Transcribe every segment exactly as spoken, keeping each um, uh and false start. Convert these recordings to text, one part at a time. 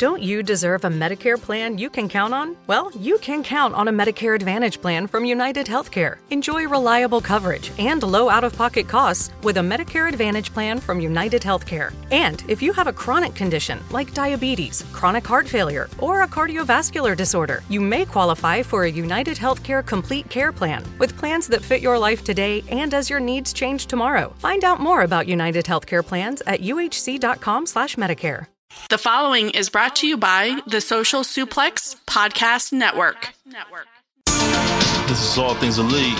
Don't you deserve a Medicare plan you can count on? Well, you can count on a Medicare Advantage plan from United Healthcare. Enjoy reliable coverage and low out-of-pocket costs with a Medicare Advantage plan from United Healthcare. And if you have a chronic condition like diabetes, chronic heart failure, or a cardiovascular disorder, you may qualify for a United Healthcare Complete Care Plan with plans that fit your life today and as your needs change tomorrow. Find out more about United Healthcare plans at U H C dot com slash Medicare. The following is brought to you by the Social Suplex Podcast Network. This is All Things Elite.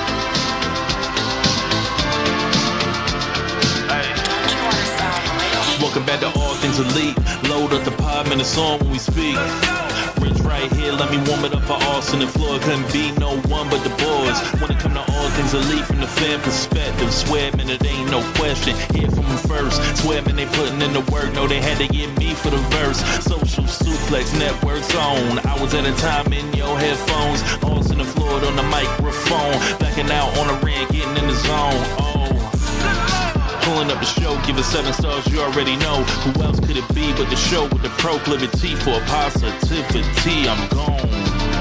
Welcome back to All Things Elite. Load up the pod, man, it's on when we speak. Rich right here, let me warm it up for Austin and Floyd. Couldn't be no one but the boys. When it come to All Things Elite from the fan perspective, swear, man, it ain't no question. Hear from them first. Swear, man, they putting in the work. No, they had to get me for the verse. Social Suplex Network's on. Hours at a time in your headphones. Austin and Floyd on the microphone. Backing out on the ring, getting in the zone. Oh. Pulling up the show, give it seven stars, you already know. Who else could it be but the show with the proclivity for positivity? I'm gone.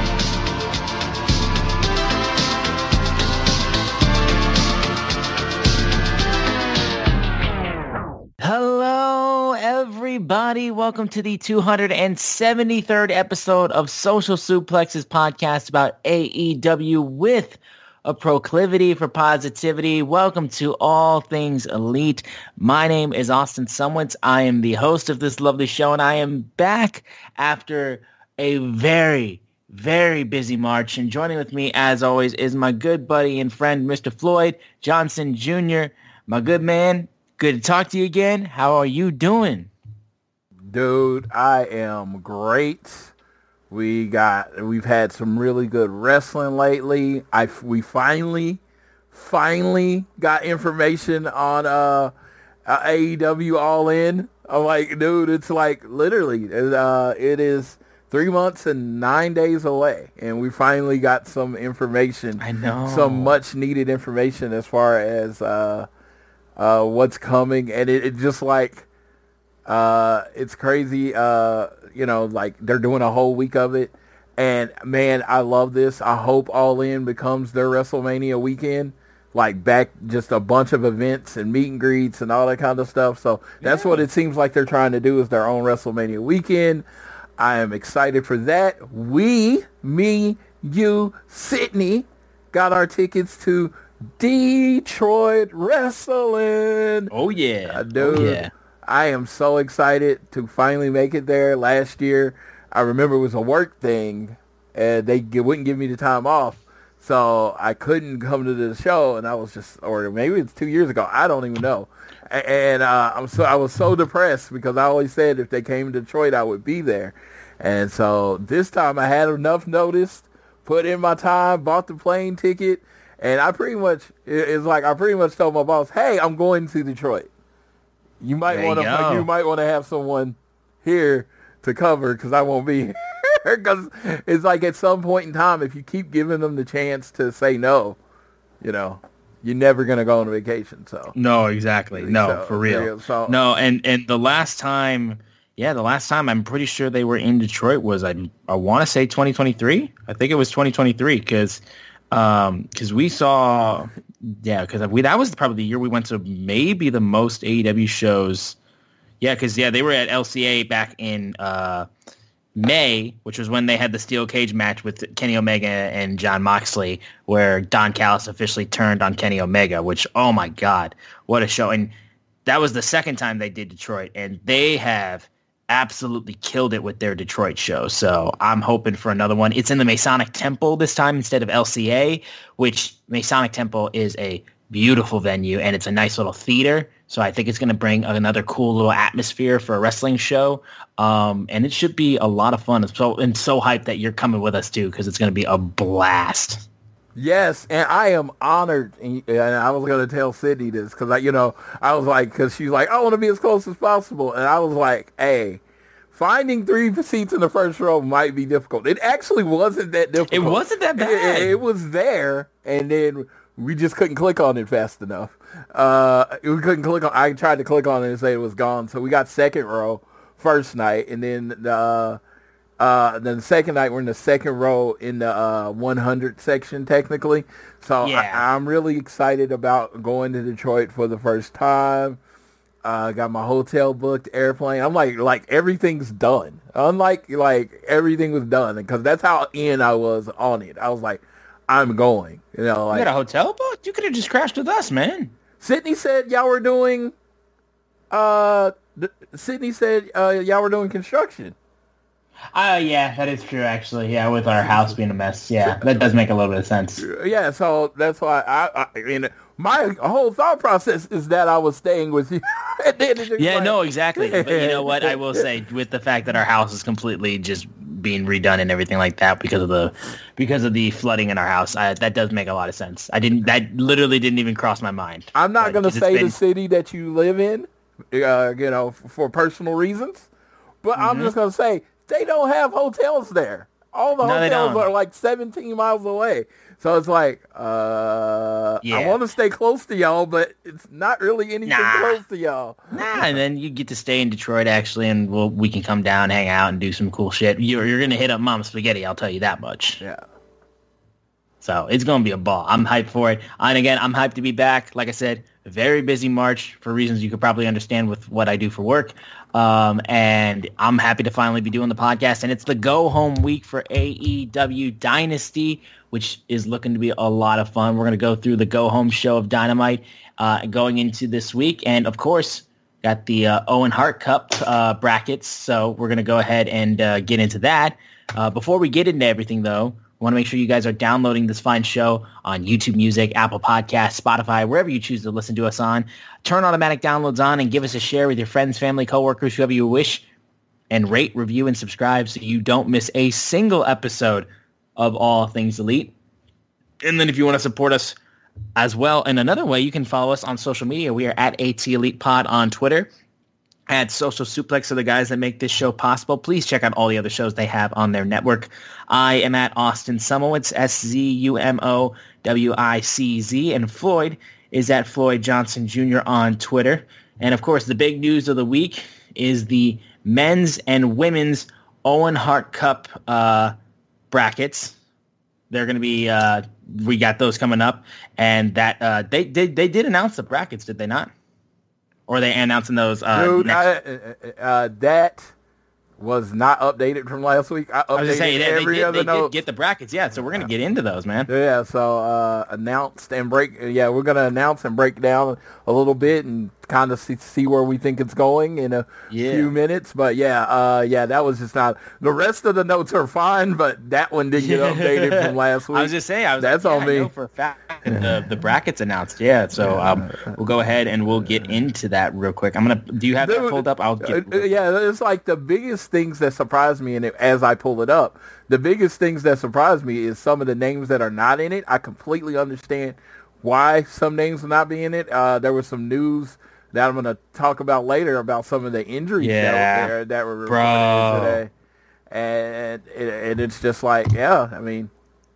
Hello, everybody. Welcome to the two hundred seventy-third episode of Social Suplex's podcast about A E W with a proclivity for positivity. Welcome to All Things Elite. My name is Austin Sumwitz. I am the host of this lovely show, and I am back after a very, very busy March. And joining with me, as always, is my good buddy and friend, Mister Floyd Johnson Junior My good man, good to talk to you again. How are you doing? Dude, I am great. We got, we've had some really good wrestling lately. I, we finally, finally got information on uh, uh, A E W All In. I'm like, dude, it's like literally, uh, it is three months and nine days away. And we finally got some information. I know. Some much needed information as far as uh, uh, what's coming. And it, it just like, uh, it's crazy. Uh, you know, like they're doing a whole week of it. And man, I love this. I hope All In becomes their WrestleMania weekend. Like back just a bunch of events and meet and greets and all that kind of stuff. So that's yeah. what it seems like they're trying to do is their own WrestleMania weekend. I am excited for that. We, me, you, Sydney, got our tickets to Detroit Wrestling. Oh, yeah. Uh, dude. Oh, yeah. I am so excited to finally make it there. Last year, I remember it was a work thing, and they g- wouldn't give me the time off, so I couldn't come to the show. And I was just, or maybe it's two years ago, I don't even know. A- and uh, I'm so I was so depressed because I always said if they came to Detroit, I would be there. And so this time, I had enough notice, put in my time, bought the plane ticket, and I pretty much it's like I pretty much told my boss, "Hey, I'm going to Detroit. You might want to. You might want to have someone here to cover because I won't be here. Because it's like at some point in time, if you keep giving them the chance to say no, you know, you're never gonna go on a vacation. So no, exactly, no, so, for real, so, no. And and the last time, yeah, the last time I'm pretty sure they were in Detroit was I I want to say twenty twenty-three. I think it was twenty twenty-three because um because we saw. Yeah, because we that was probably the year we went to maybe the most A E W shows. Yeah, because, yeah, they were at L C A back in uh, May, which was when they had the steel cage match with Kenny Omega and Jon Moxley, where Don Callis officially turned on Kenny Omega, which, oh, my God, what a show. And that was the second time they did Detroit, and they have absolutely killed it with their Detroit show. So I'm hoping for another one. It's in the Masonic Temple this time instead of L C A, which Masonic Temple is a beautiful venue and it's a nice little theater. So I think it's going to bring another cool little atmosphere for a wrestling show. Um, and it should be a lot of fun. I'm so, and so hyped that you're coming with us too, because it's going to be a blast. Yes, and I am honored, and I was going to tell Sydney this, because, I, you know, I was like, because she's like, I want to be as close as possible, and I was like, hey, finding three seats in the first row might be difficult. It actually wasn't that difficult. It wasn't that bad. It, it, it was there, and then we just couldn't click on it fast enough. Uh, we couldn't click on, I tried to click on it and say it was gone, so we got second row, first night, and then the uh, then the second night we're in the second row in the uh, one hundred section technically. So yeah. I, I'm really excited about going to Detroit for the first time. Uh, got my hotel booked, airplane. I'm like, like everything's done. Unlike like everything was done, because that's how in I was on it. I was like, I'm going. You know, like you got a hotel booked? You could have just crashed with us, man. Sydney said y'all were doing. Uh, Sydney said uh, y'all were doing construction. Uh, yeah, that is true, actually. Yeah, with our house being a mess. Yeah, that does make a little bit of sense. Yeah, so that's why I, I, I mean, my whole thought process is that I was staying with you. Yeah, like, no, exactly. But you know what? I will say, with the fact that our house is completely just being redone and everything like that because of the because of the flooding in our house, I, that does make a lot of sense. I didn't. That literally didn't even cross my mind. I'm not going to say been... the city that you live in, uh, you know, for, for personal reasons, but mm-hmm. I'm just going to say they don't have hotels there. All the no, hotels are like seventeen miles away. So it's like, uh, yeah. I want to stay close to y'all, but it's not really anything nah. close to y'all. Nah, and then you get to stay in Detroit, actually, and we'll, we can come down, hang out, and do some cool shit. You're, you're going to hit up Mom Spaghetti, I'll tell you that much. Yeah. So it's going to be a ball. I'm hyped for it. And again, I'm hyped to be back. Like I said, very busy March for reasons you could probably understand with what I do for work. Um, and I'm happy to finally be doing the podcast. And it's the go-home week for A E W Dynasty, which is looking to be a lot of fun. We're going to go through the go-home show of Dynamite uh, going into this week. And, of course, got the uh, Owen Hart Cup uh, brackets. So we're going to go ahead and uh, get into that. Uh, before we get into everything, though, I want to make sure you guys are downloading this fine show on YouTube Music, Apple Podcasts, Spotify, wherever you choose to listen to us on. Turn automatic downloads on and give us a share with your friends, family, coworkers, whoever you wish. And rate, review, and subscribe so you don't miss a single episode of All Things Elite. And then if you want to support us as well in another way, you can follow us on social media. We are at AT Elite Pod on Twitter. At Social Suplex are the guys that make this show possible. Please check out all the other shows they have on their network. I am at Austin Sumowitz, S Z U M O W I C Z, and Floyd is at Floyd Johnson Junior on Twitter. And, of course, the big news of the week is the men's and women's Owen Hart Cup uh, brackets. They're going to be uh, – we got those coming up. And that uh, they, they, they did announce the brackets, did they not? Or are they announcing those? Uh, Dude, next... I, uh, that was not updated from last week. I updated I was just saying, they, every they, did, other they note. did get the brackets, yeah. So we're gonna get into those, man. Yeah, so uh, announced and break. Yeah, we're gonna announce and break down a little bit and kind of see, see where we think it's going in a yeah. few minutes. But yeah, uh, yeah, that was just not. The rest of the notes are fine, but that one didn't get updated from last week. I was just saying, I was that's like, on yeah, me. I know for a fact that the the brackets announced, yeah. So um, we'll go ahead and we'll get into that real quick. I'm gonna. Do you have Dude, that pulled up? I'll get. Uh, yeah, it's like the biggest things that surprised me, and as I pull it up, the biggest things that surprised me is some of the names that are not in it. I completely understand why some names will not be in it. Uh, there was some news that I'm going to talk about later about some of the injuries yeah. that were there that were reported today, and and it's just like, yeah, I mean,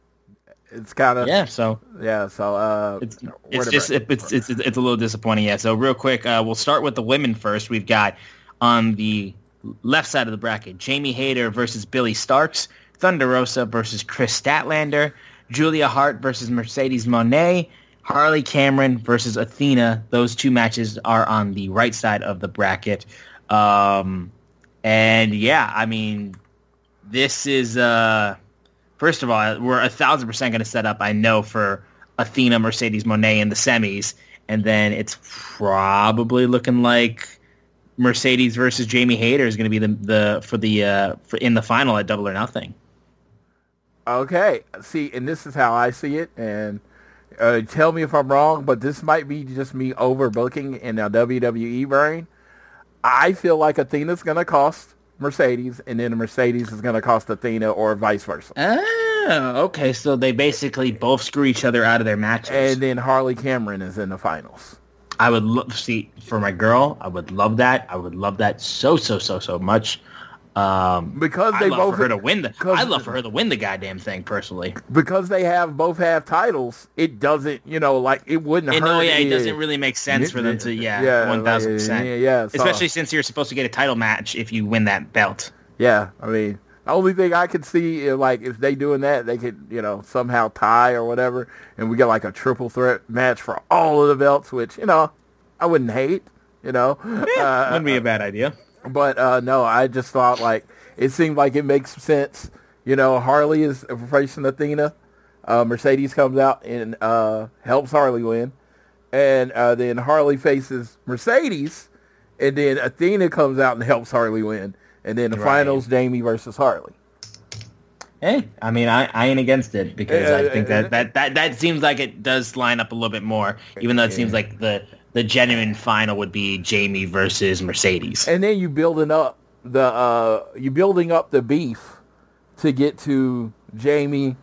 it's kind of yeah. So yeah, so uh, it's, it's just it, it's, it's it's a little disappointing. Yeah. So real quick, uh, we'll start with the women first. We've got on the left side of the bracket, Jamie Hayter versus Billy Starks, Thunder Rosa versus Chris Statlander, Julia Hart versus Mercedes Moné, Harley Cameron versus Athena. Those two matches are on the right side of the bracket. Um, and yeah, I mean, this is, uh, first of all, we're a thousand percent going to set up, I know, for Athena, Mercedes Moné in the semis. And then it's probably looking like Mercedes versus Jamie Hayter is going to be the the for the uh, for in the final at Double or Nothing. Okay, see, and this is how I see it, and uh, tell me if I'm wrong, but this might be just me overbooking in a W W E brain. I feel like Athena's going to cost Mercedes, and then Mercedes is going to cost Athena, or vice versa. Oh, okay, so they basically both screw each other out of their matches. And then Harley Cameron is in the finals. I would love see for my girl. I would love that. I would love that so so so so much. Um, because they I love both for her to win the. I love for her to win the goddamn thing personally. Because they have both have titles, it doesn't, you know, like it wouldn't and hurt. No, yeah, it it doesn't really make sense for them to, yeah, yeah one thousand percent. Yeah, yeah so, especially since you're supposed to get a title match if you win that belt. Yeah, I mean, the only thing I could see is like if they doing that, they could, you know, somehow tie or whatever, and we get like a triple threat match for all of the belts, which, you know, I wouldn't hate, you know. Yeah, uh, wouldn't be a bad idea. But uh, no, I just thought like it seemed like it makes sense. You know, Harley is facing Athena. Uh, Mercedes comes out and uh, helps Harley win. And uh, then Harley faces Mercedes. And then Athena comes out and helps Harley win. And then the right. finals, Jamie versus Harley. Hey, I mean, I, I ain't against it because uh, I think that, that, that, that seems like it does line up a little bit more, even though it yeah. seems like the, the genuine final would be Jamie versus Mercedes. And then you building up the uh, you building up the beef to get to Jamie.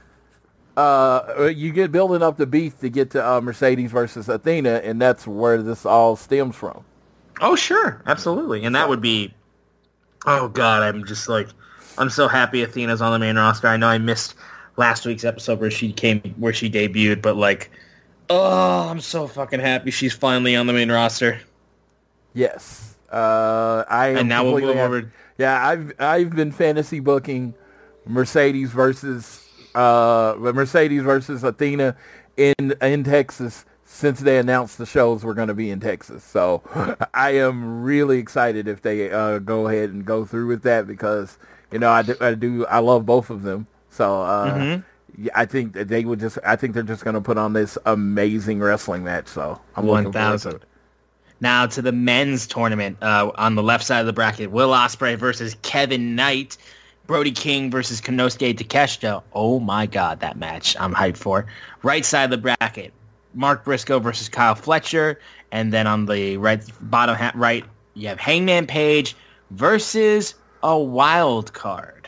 Uh, you get building up the beef to get to uh, Mercedes versus Athena, and that's where this all stems from. Oh, sure, absolutely, and that would be. Oh God, I'm just like, I'm so happy Athena's on the main roster. I know I missed last week's episode where she came, where she debuted, but like, oh, I'm so fucking happy she's finally on the main roster. Yes. Uh, I am and now we'll move over. Yeah, I've I've been fantasy booking Mercedes versus uh Mercedes versus Athena in in Texas since they announced the shows were going to be in Texas. So I am really excited if they uh, go ahead and go through with that because you know I do I, do, I love both of them. So uh, mm-hmm. yeah, I think that they would just I think they're just going to put on this amazing wrestling match. So I'm looking forward to it. Now to the men's tournament uh, on the left side of the bracket. Will Ospreay versus Kevin Knight. Brody King versus Konosuke Takeshita. Oh my God, that match I'm hyped for. Right side of the bracket. Mark Briscoe versus Kyle Fletcher. And then on the right bottom ha- right, you have Hangman Page versus a wild card.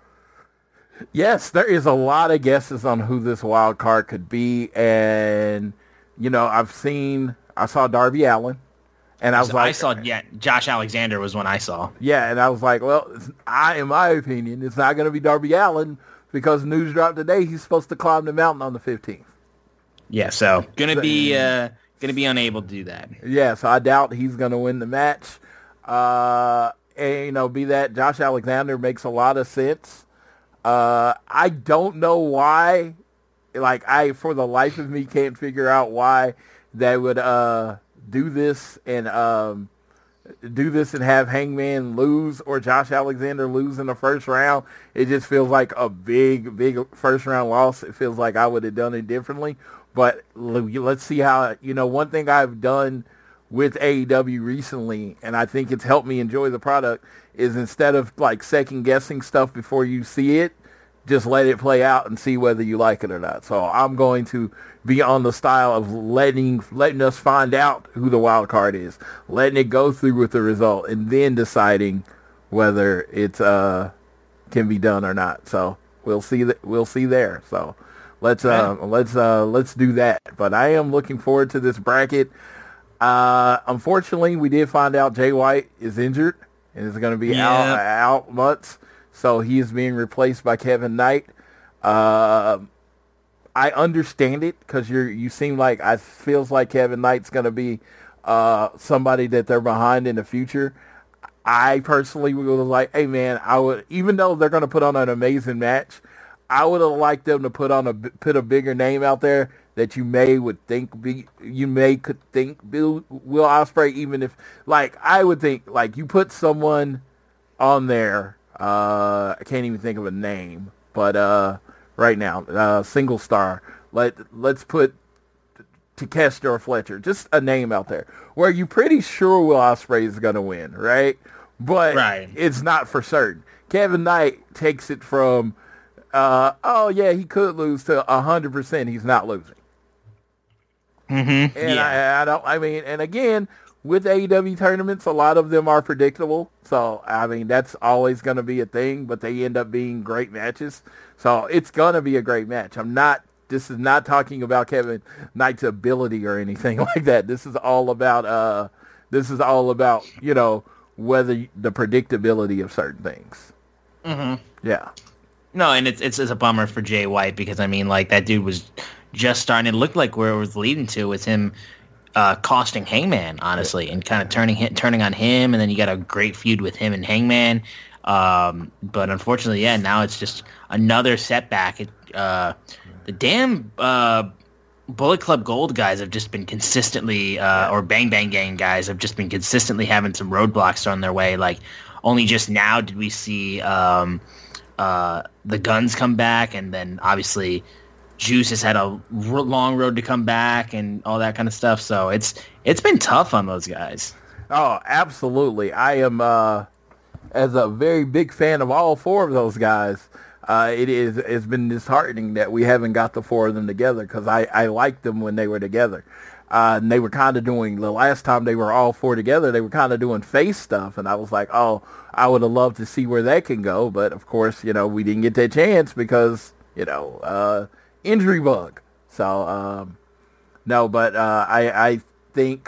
Yes, there is a lot of guesses on who this wild card could be. And, you know, I've seen, I saw Darby Allin. And I was so like, I saw, yeah, Josh Alexander was one I saw. Yeah, and I was like, well, I, in my opinion, it's not going to be Darby Allin because news dropped today he's supposed to climb the mountain on the fifteenth. Yeah, so gonna be uh, gonna be unable to do that. Yeah, so I doubt he's going to win the match. Uh, and you know, be that Josh Alexander makes a lot of sense. Uh, I don't know why. Like I, for the life of me, can't figure out why they would. Uh, do this and um, do this and have Hangman lose or Josh Alexander lose in the first round. It just feels like a big, big first round loss. It feels like I would have done it differently. But let's see how, you know, one thing I've done with A E W recently, and I think it's helped me enjoy the product, is instead of like second guessing stuff before you see it, just let it play out and see whether you like it or not. So I'm going to be on the style of letting letting us find out who the wild card is, letting it go through with the result, and then deciding whether it uh, can be done or not. So we'll see that we'll see there. So let's uh, let's uh, let's do that. But I am looking forward to this bracket. Uh, unfortunately, we did find out Jay White is injured and is going to be yeah. out out months. So he is being replaced by Kevin Knight. Uh, I understand it because you you seem like I feels like Kevin Knight's going to be uh, somebody that they're behind in the future. I personally was like, hey man, I would, even though they're going to put on an amazing match, I would have liked them to put on a put a bigger name out there that you may would think be you may could think Bill Will Ospreay, even if like I would think like you put someone on there. Uh, I can't even think of a name, but uh, right now, uh, single star. Let let's put Takeshita or Fletcher, just a name out there where you're pretty sure Will Ospreay is gonna win, right? But right. It's not for certain. Kevin Knight takes it from, uh, oh yeah, he could lose to a hundred percent. He's not losing. Mm-hmm. And yeah. I, I don't. I mean, and again. With A E W tournaments, a lot of them are predictable. So, I mean, that's always going to be a thing, but they end up being great matches. So, it's going to be a great match. I'm not, this is not talking about Kevin Knight's ability or anything like that. This is all about, uh, this is all about, you know, whether the predictability of certain things. Mm-hmm. Yeah. No, and it's, it's it's a bummer for Jay White because I mean, like that dude was just starting. It looked like where it was leading to was him uh, costing Hangman, honestly, and kind of turning turning on him, and then you got a great feud with him and Hangman. Um, but unfortunately, yeah, now it's just another setback. It, uh, the damn uh, Bullet Club Gold guys have just been consistently, uh, or Bang Bang Gang guys have just been consistently having some roadblocks thrown their way. Like only just now did we see um, uh, the Guns come back, and then obviously Juice has had a r- long road to come back and all that kind of stuff. So it's it's been tough on those guys. Oh, absolutely. I am, uh, as a very big fan of all four of those guys, uh, it is it's been disheartening that we haven't got the four of them together because I, I liked them when they were together. Uh, and they were kind of doing, the last time they were all four together, they were kind of doing face stuff. And I was like, oh, I would have loved to see where that can go. But, of course, you know, we didn't get that chance because, you know, uh, injury bug. So, um, no, but uh, I, I think,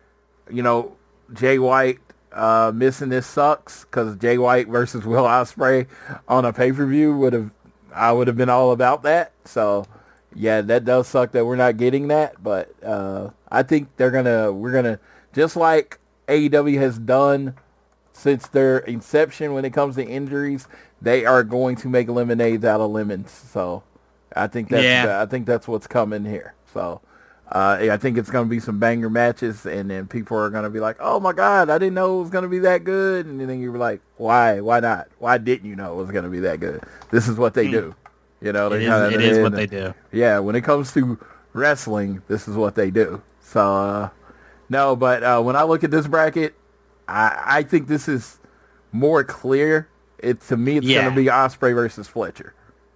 you know, Jay White uh, missing this sucks because Jay White versus Will Ospreay on a pay-per-view would have, I would have been all about that. So, yeah, that does suck that we're not getting that. But uh, I think they're gonna, we're gonna, just like A E W has done since their inception when it comes to injuries, they are going to make lemonades out of lemons. So, I think that's, yeah. I think that's what's coming here. So. Uh, I think it's going to be some banger matches, and then people are going to be like, oh, my God, I didn't know it was going to be that good. And then you're like, why? Why not? Why didn't you know it was going to be that good? This is what they do. You know, It they is, kinda, it is what they do. Yeah, when it comes to wrestling, this is what they do. So, uh, no, but uh, when I look at this bracket, I, I think this is more clear. It To me, it's Yeah. going to be Ospreay versus Fletcher.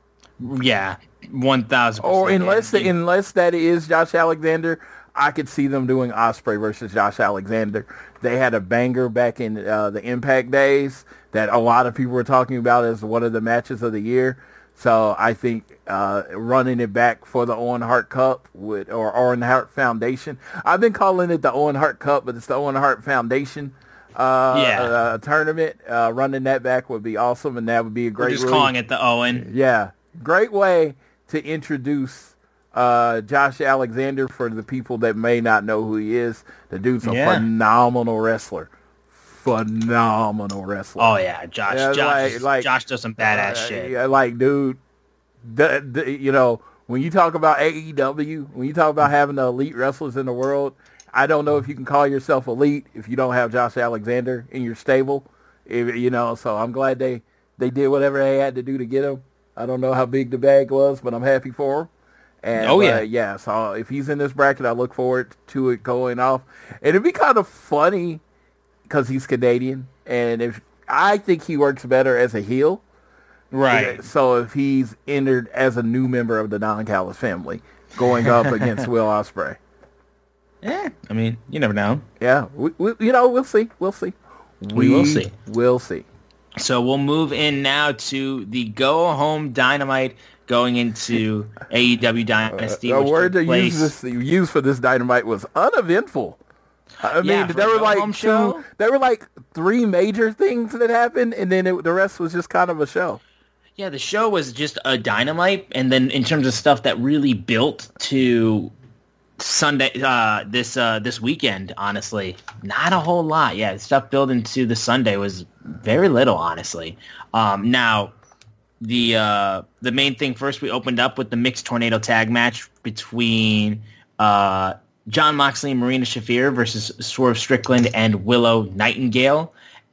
Yeah, one thousand percent. Or unless yeah. unless that is Josh Alexander, I could see them doing Ospreay versus Josh Alexander. They had a banger back in uh, the Impact days that a lot of people were talking about as one of the matches of the year. So I think uh, running it back for the Owen Hart Cup with, or Owen Hart Foundation. I've been calling it the Owen Hart Cup, but it's the Owen Hart Foundation uh, Yeah. uh, tournament. Uh, running that back would be awesome, and that would be a great. We're just way- calling it the Owen. Yeah, great way to introduce uh, Josh Alexander for the people that may not know who he is. The dude's a Yeah. phenomenal wrestler. Phenomenal wrestler. Oh yeah, Josh. Yeah, Josh, like- is- like- Josh does some badass Uh, shit. yeah, like, dude, the, the, you know, when you talk about A E W, when you talk about having the elite wrestlers in the world, I don't know if you can call yourself elite if you don't have Josh Alexander in your stable. If, you know, so I'm glad they, they did whatever they had to do to get him. I don't know how big the bag was, but I'm happy for him. And, Oh, yeah. uh, yeah, so if he's in this bracket, I look forward to it going off. And it'd be kind of funny because he's Canadian, and if I think he works better as a heel. Right. So if he's entered as a new member of the Don Callis family, going up against Will Ospreay. Yeah. I mean, you never know. Yeah, we, we, you know, we'll see. We'll see. We will see. We'll see. So we'll move in now to the Go Home Dynamite going into A E W Dynasty. The which word took to place- use this use for this Dynamite was uneventful. I mean, Yeah, for there a were go like home two, show? there were like three major things that happened, and then it, the rest was just kind of a show. Yeah, the show was just a Dynamite, and then in terms of stuff that really built to Sunday, uh, this uh, this weekend, honestly, not a whole lot. Yeah, stuff building to the Sunday was very little, honestly. Um, now, the uh, the main thing first, we opened up with the mixed tornado tag match between uh, John Moxley and Marina Shafir versus Swerve Strickland and Willow Nightingale,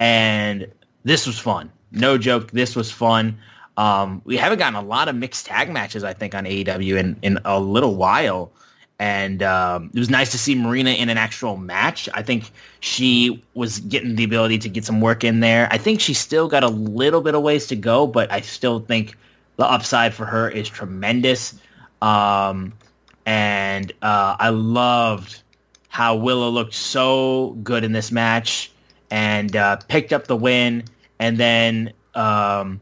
and this was fun. No joke, this was fun. Um, we haven't gotten a lot of mixed tag matches, I think, on A E W in, in a little while. And um, it was nice to see Marina in an actual match. I think she was getting the ability to get some work in there. I think she's still got a little bit of ways to go, but I still think the upside for her is tremendous. Um, and uh, I loved how Willow looked so good in this match and uh, picked up the win. And then um,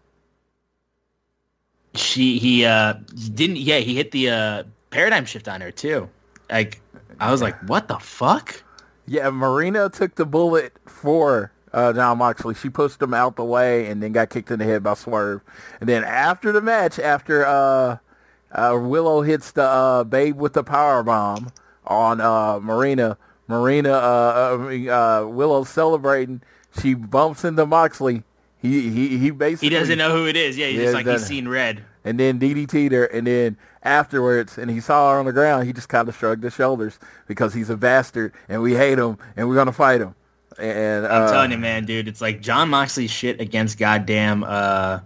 she he uh, didn't. Yeah, he hit the uh, paradigm shift on her too. Like I was like, what the fuck? Yeah, Marina took the bullet for uh, John Moxley. She pushed him out the way and then got kicked in the head by Swerve. And then after the match, after uh, uh, Willow hits the uh, Babe with the power bomb on uh, Marina, Marina, uh, uh, uh, Willow celebrating. She bumps into Moxley. He he he basically he doesn't know who it is. Yeah, he's yeah, just like he's seen red. And then D D T'd her, and then afterwards, and he saw her on the ground, he just kind of shrugged his shoulders because he's a bastard, and we hate him, and we're gonna fight him. And uh, I'm telling you, man, dude, it's like John Moxley's shit against goddamn uh,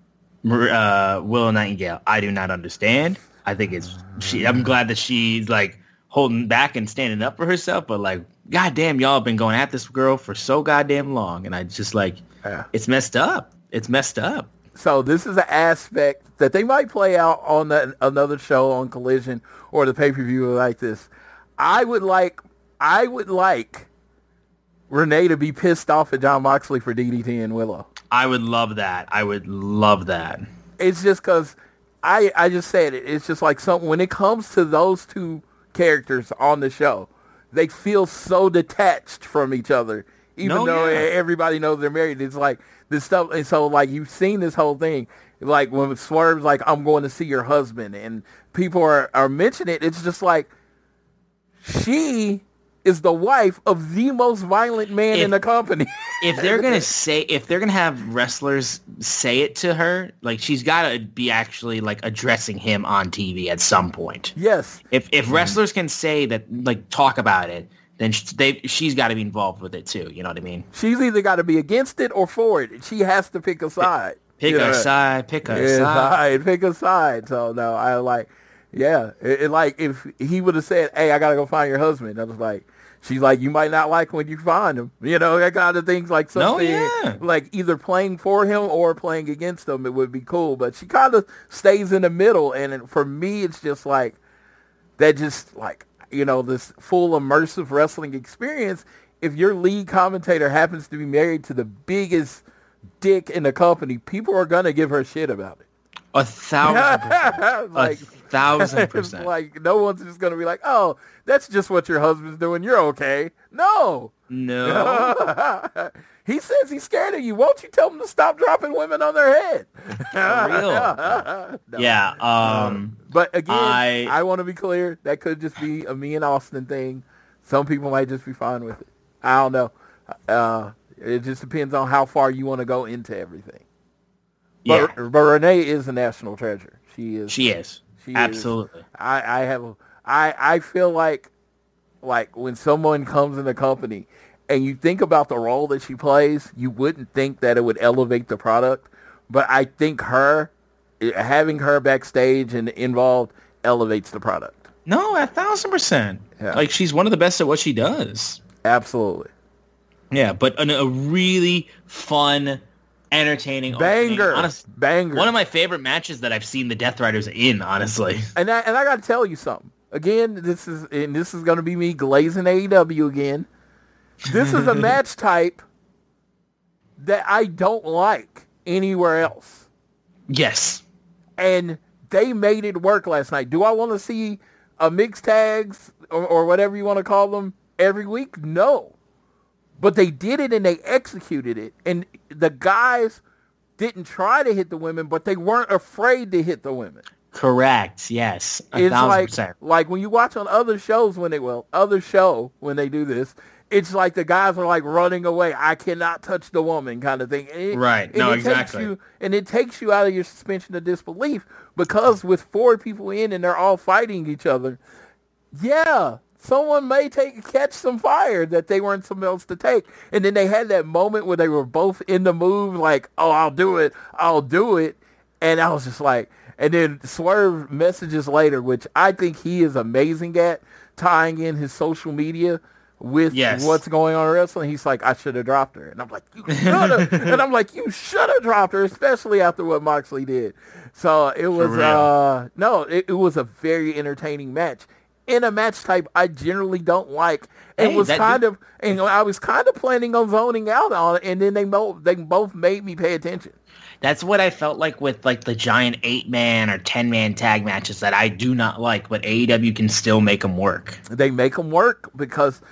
uh, Willow Nightingale. I do not understand. I think it's she. I'm glad that she's like holding back and standing up for herself, but like, goddamn, y'all have been going at this girl for so goddamn long, and I just like, yeah. it's messed up. It's messed up. So this is an aspect that they might play out on the, another show on Collision or the pay-per-view like this. I would like, I would like Renee to be pissed off at John Moxley for D D T and Willow. I would love that. I would love that. It's just because I, I just said it. It's just like something when it comes to those two characters on the show, they feel so detached from each other, even no, though yeah. everybody knows they're married. It's like this stuff. And so like you've seen this whole thing, like when Swerve's like, I'm going to see your husband, and people are, are mentioning it. It's just like she is the wife of the most violent man if, in the company. if they're going to say, if they're going to have wrestlers say it to her, like she's got to be actually like addressing him on T V at some point. Yes. If if mm-hmm. wrestlers can say that, like talk about it, then they she's got to be involved with it too. You know what I mean? She's either got to be against it or for it. She has to pick a side. Pick, pick a side. Pick a yeah, side. Pick a side. So no, I like, yeah, it, it like if he would have said, "Hey, I got to go find your husband," I was like. She's like, you might not like when you find him. You know, that kind of things like something no, yeah. like either playing for him or playing against him. It would be cool. But she kind of stays in the middle. And for me, it's just like that just like, you know, this full immersive wrestling experience. If your lead commentator happens to be married to the biggest dick in the company, people are going to give her shit about it. A thousand percent. like, a thousand percent. Like, no one's just going to be like, oh, that's just what your husband's doing. You're okay. No. No. He says he's scared of you. Won't you tell him to stop dropping women on their head? For real. no. Yeah. Um, but again, I, I want to be clear. That could just be a me and Austin thing. Some people might just be fine with it. I don't know. Uh, it just depends on how far you want to go into everything. Yeah. But, but Renee is a national treasure. She is. She is. She Absolutely. Is. I, I have. I I feel like, like when someone comes in the company, and you think about the role that she plays, you wouldn't think that it would elevate the product. But I think her, having her backstage and involved, elevates the product. No, a thousand percent. Yeah. Like she's one of the best at what she does. Absolutely. Yeah, but a, a really fun. Entertaining, banger, honest, banger. One of my favorite matches that I've seen the Death Riders in, honestly. And I, and I got to tell you something. Again, this is and this is going to be me glazing A E W again. This is a match type that I don't like anywhere else. Yes. And they made it work last night. Do I want to see a mixed tags or, or whatever you want to call them every week? No. But they did it and they executed it. And the guys didn't try to hit the women, but they weren't afraid to hit the women. Correct. Yes. A it's thousand like, percent. like when you watch on other shows when they, well, other show when they do this, it's like the guys are like running away. I cannot touch the woman kind of thing. And it, right. And no, it exactly. Takes you, and it takes you out of your suspension of disbelief because with four people in and they're all fighting each other, yeah, someone may take catch some fire that they weren't supposed to take. And then they had that moment where they were both in the move, like, oh, I'll do it, I'll do it. And I was just like, and then Swerve messages later, which I think he is amazing at, tying in his social media with yes. what's going on in wrestling. He's like, I should have dropped her. And I'm like, you should have. And I'm like, you should have dropped her, especially after what Moxley did. So it was, uh, no, it, it was a very entertaining match. In a match type I generally don't like, and hey, was kind did... of, and I was kind of planning on zoning out on it, and then they mo- they both made me pay attention. That's what I felt like with like the giant eight man or ten man tag matches that I do not like, but A E W can still make them work. They make them work because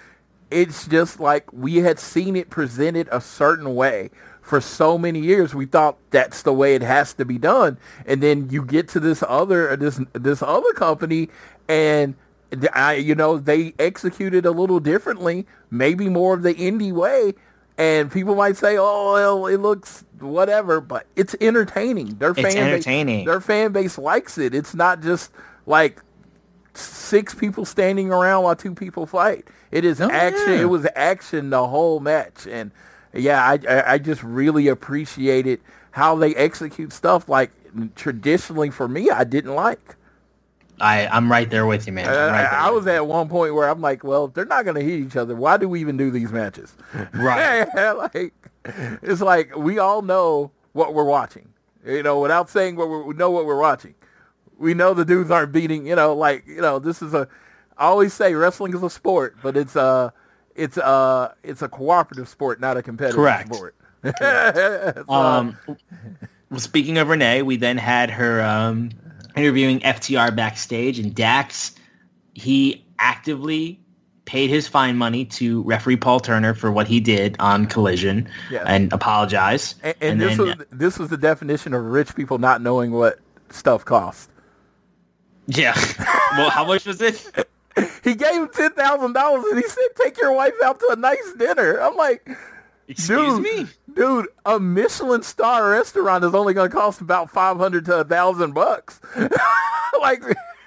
it's just like we had seen it presented a certain way for so many years. We thought that's the way it has to be done, and then you get to this other this this other company, and I, you know, they executed a little differently, maybe more of the indie way. And people might say, "Oh, well, it looks whatever," but it's entertaining. Their It's fan entertaining. Base, their fan base likes it. It's not just like six people standing around while two people fight. It is Oh, action. yeah. It was action the whole match, and yeah, I, I I just really appreciated how they execute stuff like traditionally for me I didn't like. I, I'm right there with you, man. I'm right I, there I with was at one point where I'm like, well, if they're not going to hit each other, why do we even do these matches? you. Right. like, it's like we all know what we're watching, you know, without saying what we're, we know what we're watching. We know the dudes aren't beating, you know, like, you know, this is a, I always say wrestling is a sport, but it's a, it's a, it's a cooperative sport, not a competitive Correct. sport. Correct. So, um, well, speaking of Renee, we then had her um, interviewing F T R backstage, and Dax, he actively paid his fine money to referee Paul Turner for what he did on Collision, Yes. and apologized. and, and, And this then- was this was the definition of rich people not knowing what stuff costs. Yeah. Well, how much was it? He gave him ten thousand dollars, and he said, "Take your wife out to a nice dinner." I'm like, Excuse dude, me? dude, a Michelin star restaurant is only going to cost about five hundred to a thousand bucks. Like,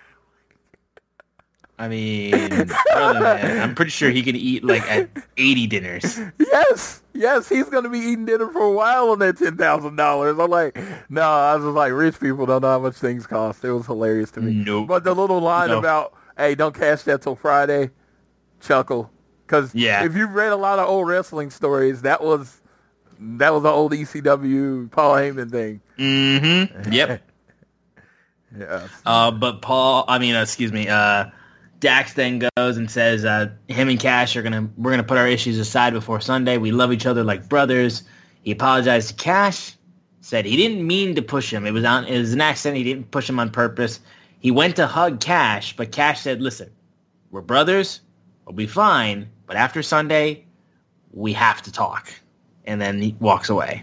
I mean, brother, man, I'm pretty sure he could eat like at eighty dinners. yes, yes, he's going to be eating dinner for a while on that ten thousand dollars. I'm like, no, I was just like, rich people don't know how much things cost. It was hilarious to me. Nope. But the little line No. about, hey, don't cash that till Friday, chuckle. Because Yeah. if you've read a lot of old wrestling stories, that was that was the old E C W Paul Heyman thing. Mm-hmm. Yep. Yeah. Uh, but Paul, I mean, uh, excuse me, uh, Dax then goes and says, uh, him and Cash are gonna, we're gonna put our issues aside before Sunday. We love each other like brothers. He apologized to Cash, said he didn't mean to push him. It was on, it was an accident. He didn't push him on purpose. He went to hug Cash, but Cash said, "Listen, we're brothers. We'll be fine. But after Sunday, we have to talk." And then he walks away.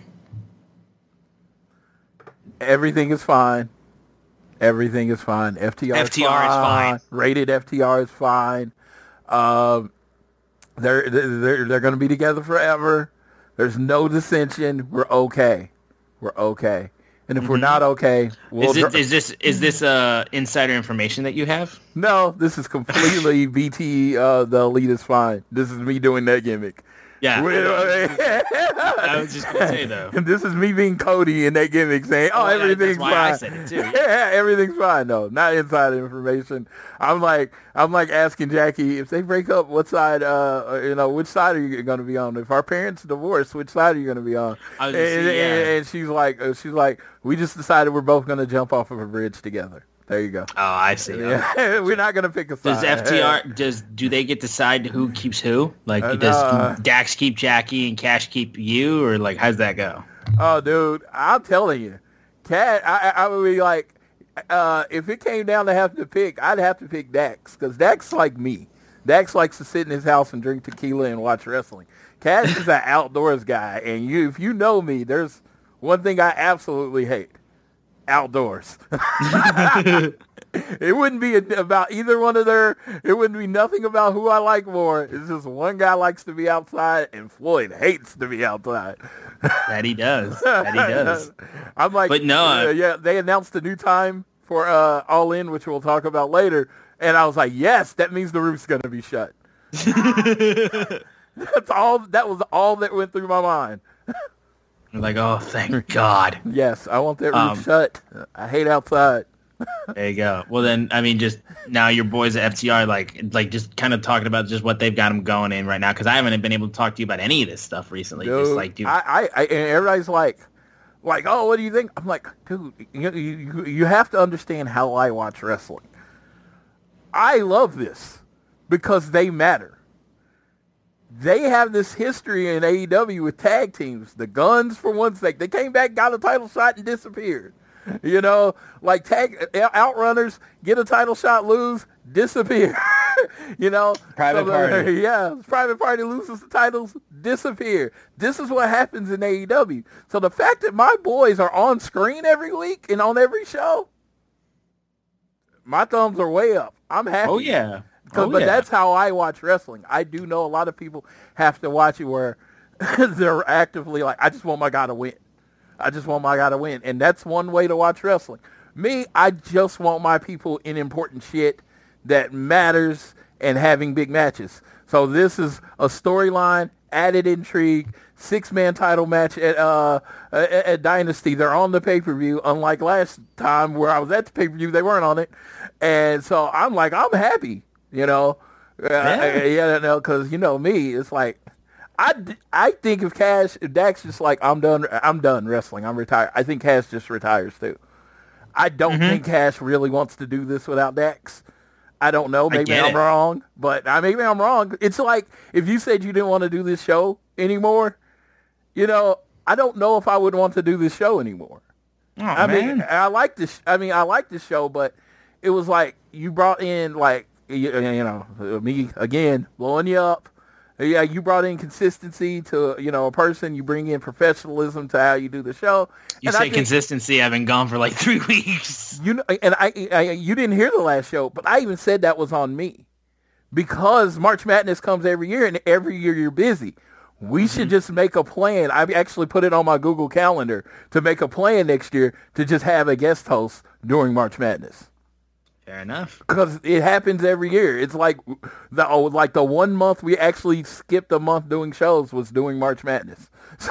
Everything is fine. Everything is fine. F T R, F T R is fine. Rated F T R is fine. Um, they're they're they're going to be together forever. There's no dissension. We're okay. We're okay. And if we're not okay, we'll Is, it, dr- is this is this uh, insider information that you have? no. This is completely B T. Uh, the Elite is fine. This is me doing that gimmick. Yeah. We- I was just gonna say though. And this is me being Cody in that gimmick saying, "Oh, Well, that- everything's that's why I fine." said it, too. Yeah, everything's fine. No, not inside information. I'm like, I'm like asking Jackie, if they break up, what side? Uh, you know, which side are you going to be on? If our parents divorce, which side are you going to be on? I was and, gonna say, and- yeah. and she's like, uh, she's like, we just decided we're both going to jump off of a bridge together. There you go. Oh, I see. Yeah, we're not going to pick a side. Does F T R does do they get to decide who keeps who? Like Uh, does no. Dax keep Jackie and Cash keep you, or like how's that go? Oh, dude, I'm telling you, Cat, I, I I would be like, uh, if it came down to having to pick, I'd have to pick Dax, because Dax like me. Dax likes to sit in his house and drink tequila and watch wrestling. Cash is an outdoors guy, and you, if you know me, there's one thing I absolutely hate: outdoors. It wouldn't be about either one of their. It wouldn't be nothing about who I like more. It's just one guy likes to be outside, and Floyd hates to be outside. That he does. That he does. I'm like, But no, uh, I- yeah, they announced a new time for uh, All In, which we'll talk about later, and I was like, yes, that means the roof's gonna be shut. That's all. That was all that went through my mind. Like, oh, thank God. Yes, I want that roof Um, shut. I hate outside. There you go. Well, then, I mean, just now your boys at F T R, like, like just kind of talking about just what they've got them going in right now, because I haven't been able to talk to you about any of this stuff recently. Dude, just like, dude, I, I, I, and everybody's like, like, oh, what do you think? I'm like, dude, you, you, you have to understand how I watch wrestling. I love this because they matter. They have this history in A E W with tag teams. The Guns, for one sake, they came back, got a title shot, and disappeared. You know, like tag Outrunners, get a title shot, lose, disappear. you know, Private so, Party. Yeah, Private Party loses the titles, disappear. This is what happens in A E W. So the fact that my boys are on screen every week and on every show, my thumbs are way up. I'm happy. Oh yeah. Oh, but yeah. that's how I watch wrestling. I do know a lot of people have to watch it where they're actively like, I just want my guy to win. I just want my guy to win. And that's one way to watch wrestling. Me, I just want my people in important shit that matters and having big matches. So this is a storyline, added intrigue, six-man title match at uh at, at Dynasty. They're on the pay-per-view, unlike last time where I was at the pay-per-view, they weren't on it. And so I'm like, I'm happy. You know, yeah, uh, yeah, no, because you know me, it's like I, I think if Cash, if Dax just like I'm done, I'm done wrestling, I'm retired. I think Cash just retires too. I don't mm-hmm. think Cash really wants to do this without Dax. I don't know, maybe I'm it. wrong, but I maybe I'm wrong. It's like if you said you didn't want to do this show anymore, you know, I don't know if I would want to do this show anymore. Oh, I man. mean, I like this. I mean, I like this show, but it was like you brought in like. You, you know, me again blowing you up. Yeah, you brought in consistency to you know a person. You bring in professionalism to how you do the show. You and say think, consistency. I've been gone for like three weeks. You know, and I, I, you didn't hear the last show, but I even said that was on me because March Madness comes every year, and every year you're busy. We mm-hmm. should just make a plan. I actually put it on my Google Calendar to make a plan next year to just have a guest host during March Madness. Fair enough. Because it happens every year. It's like the oh, like the one month we actually skipped a month doing shows was doing March Madness.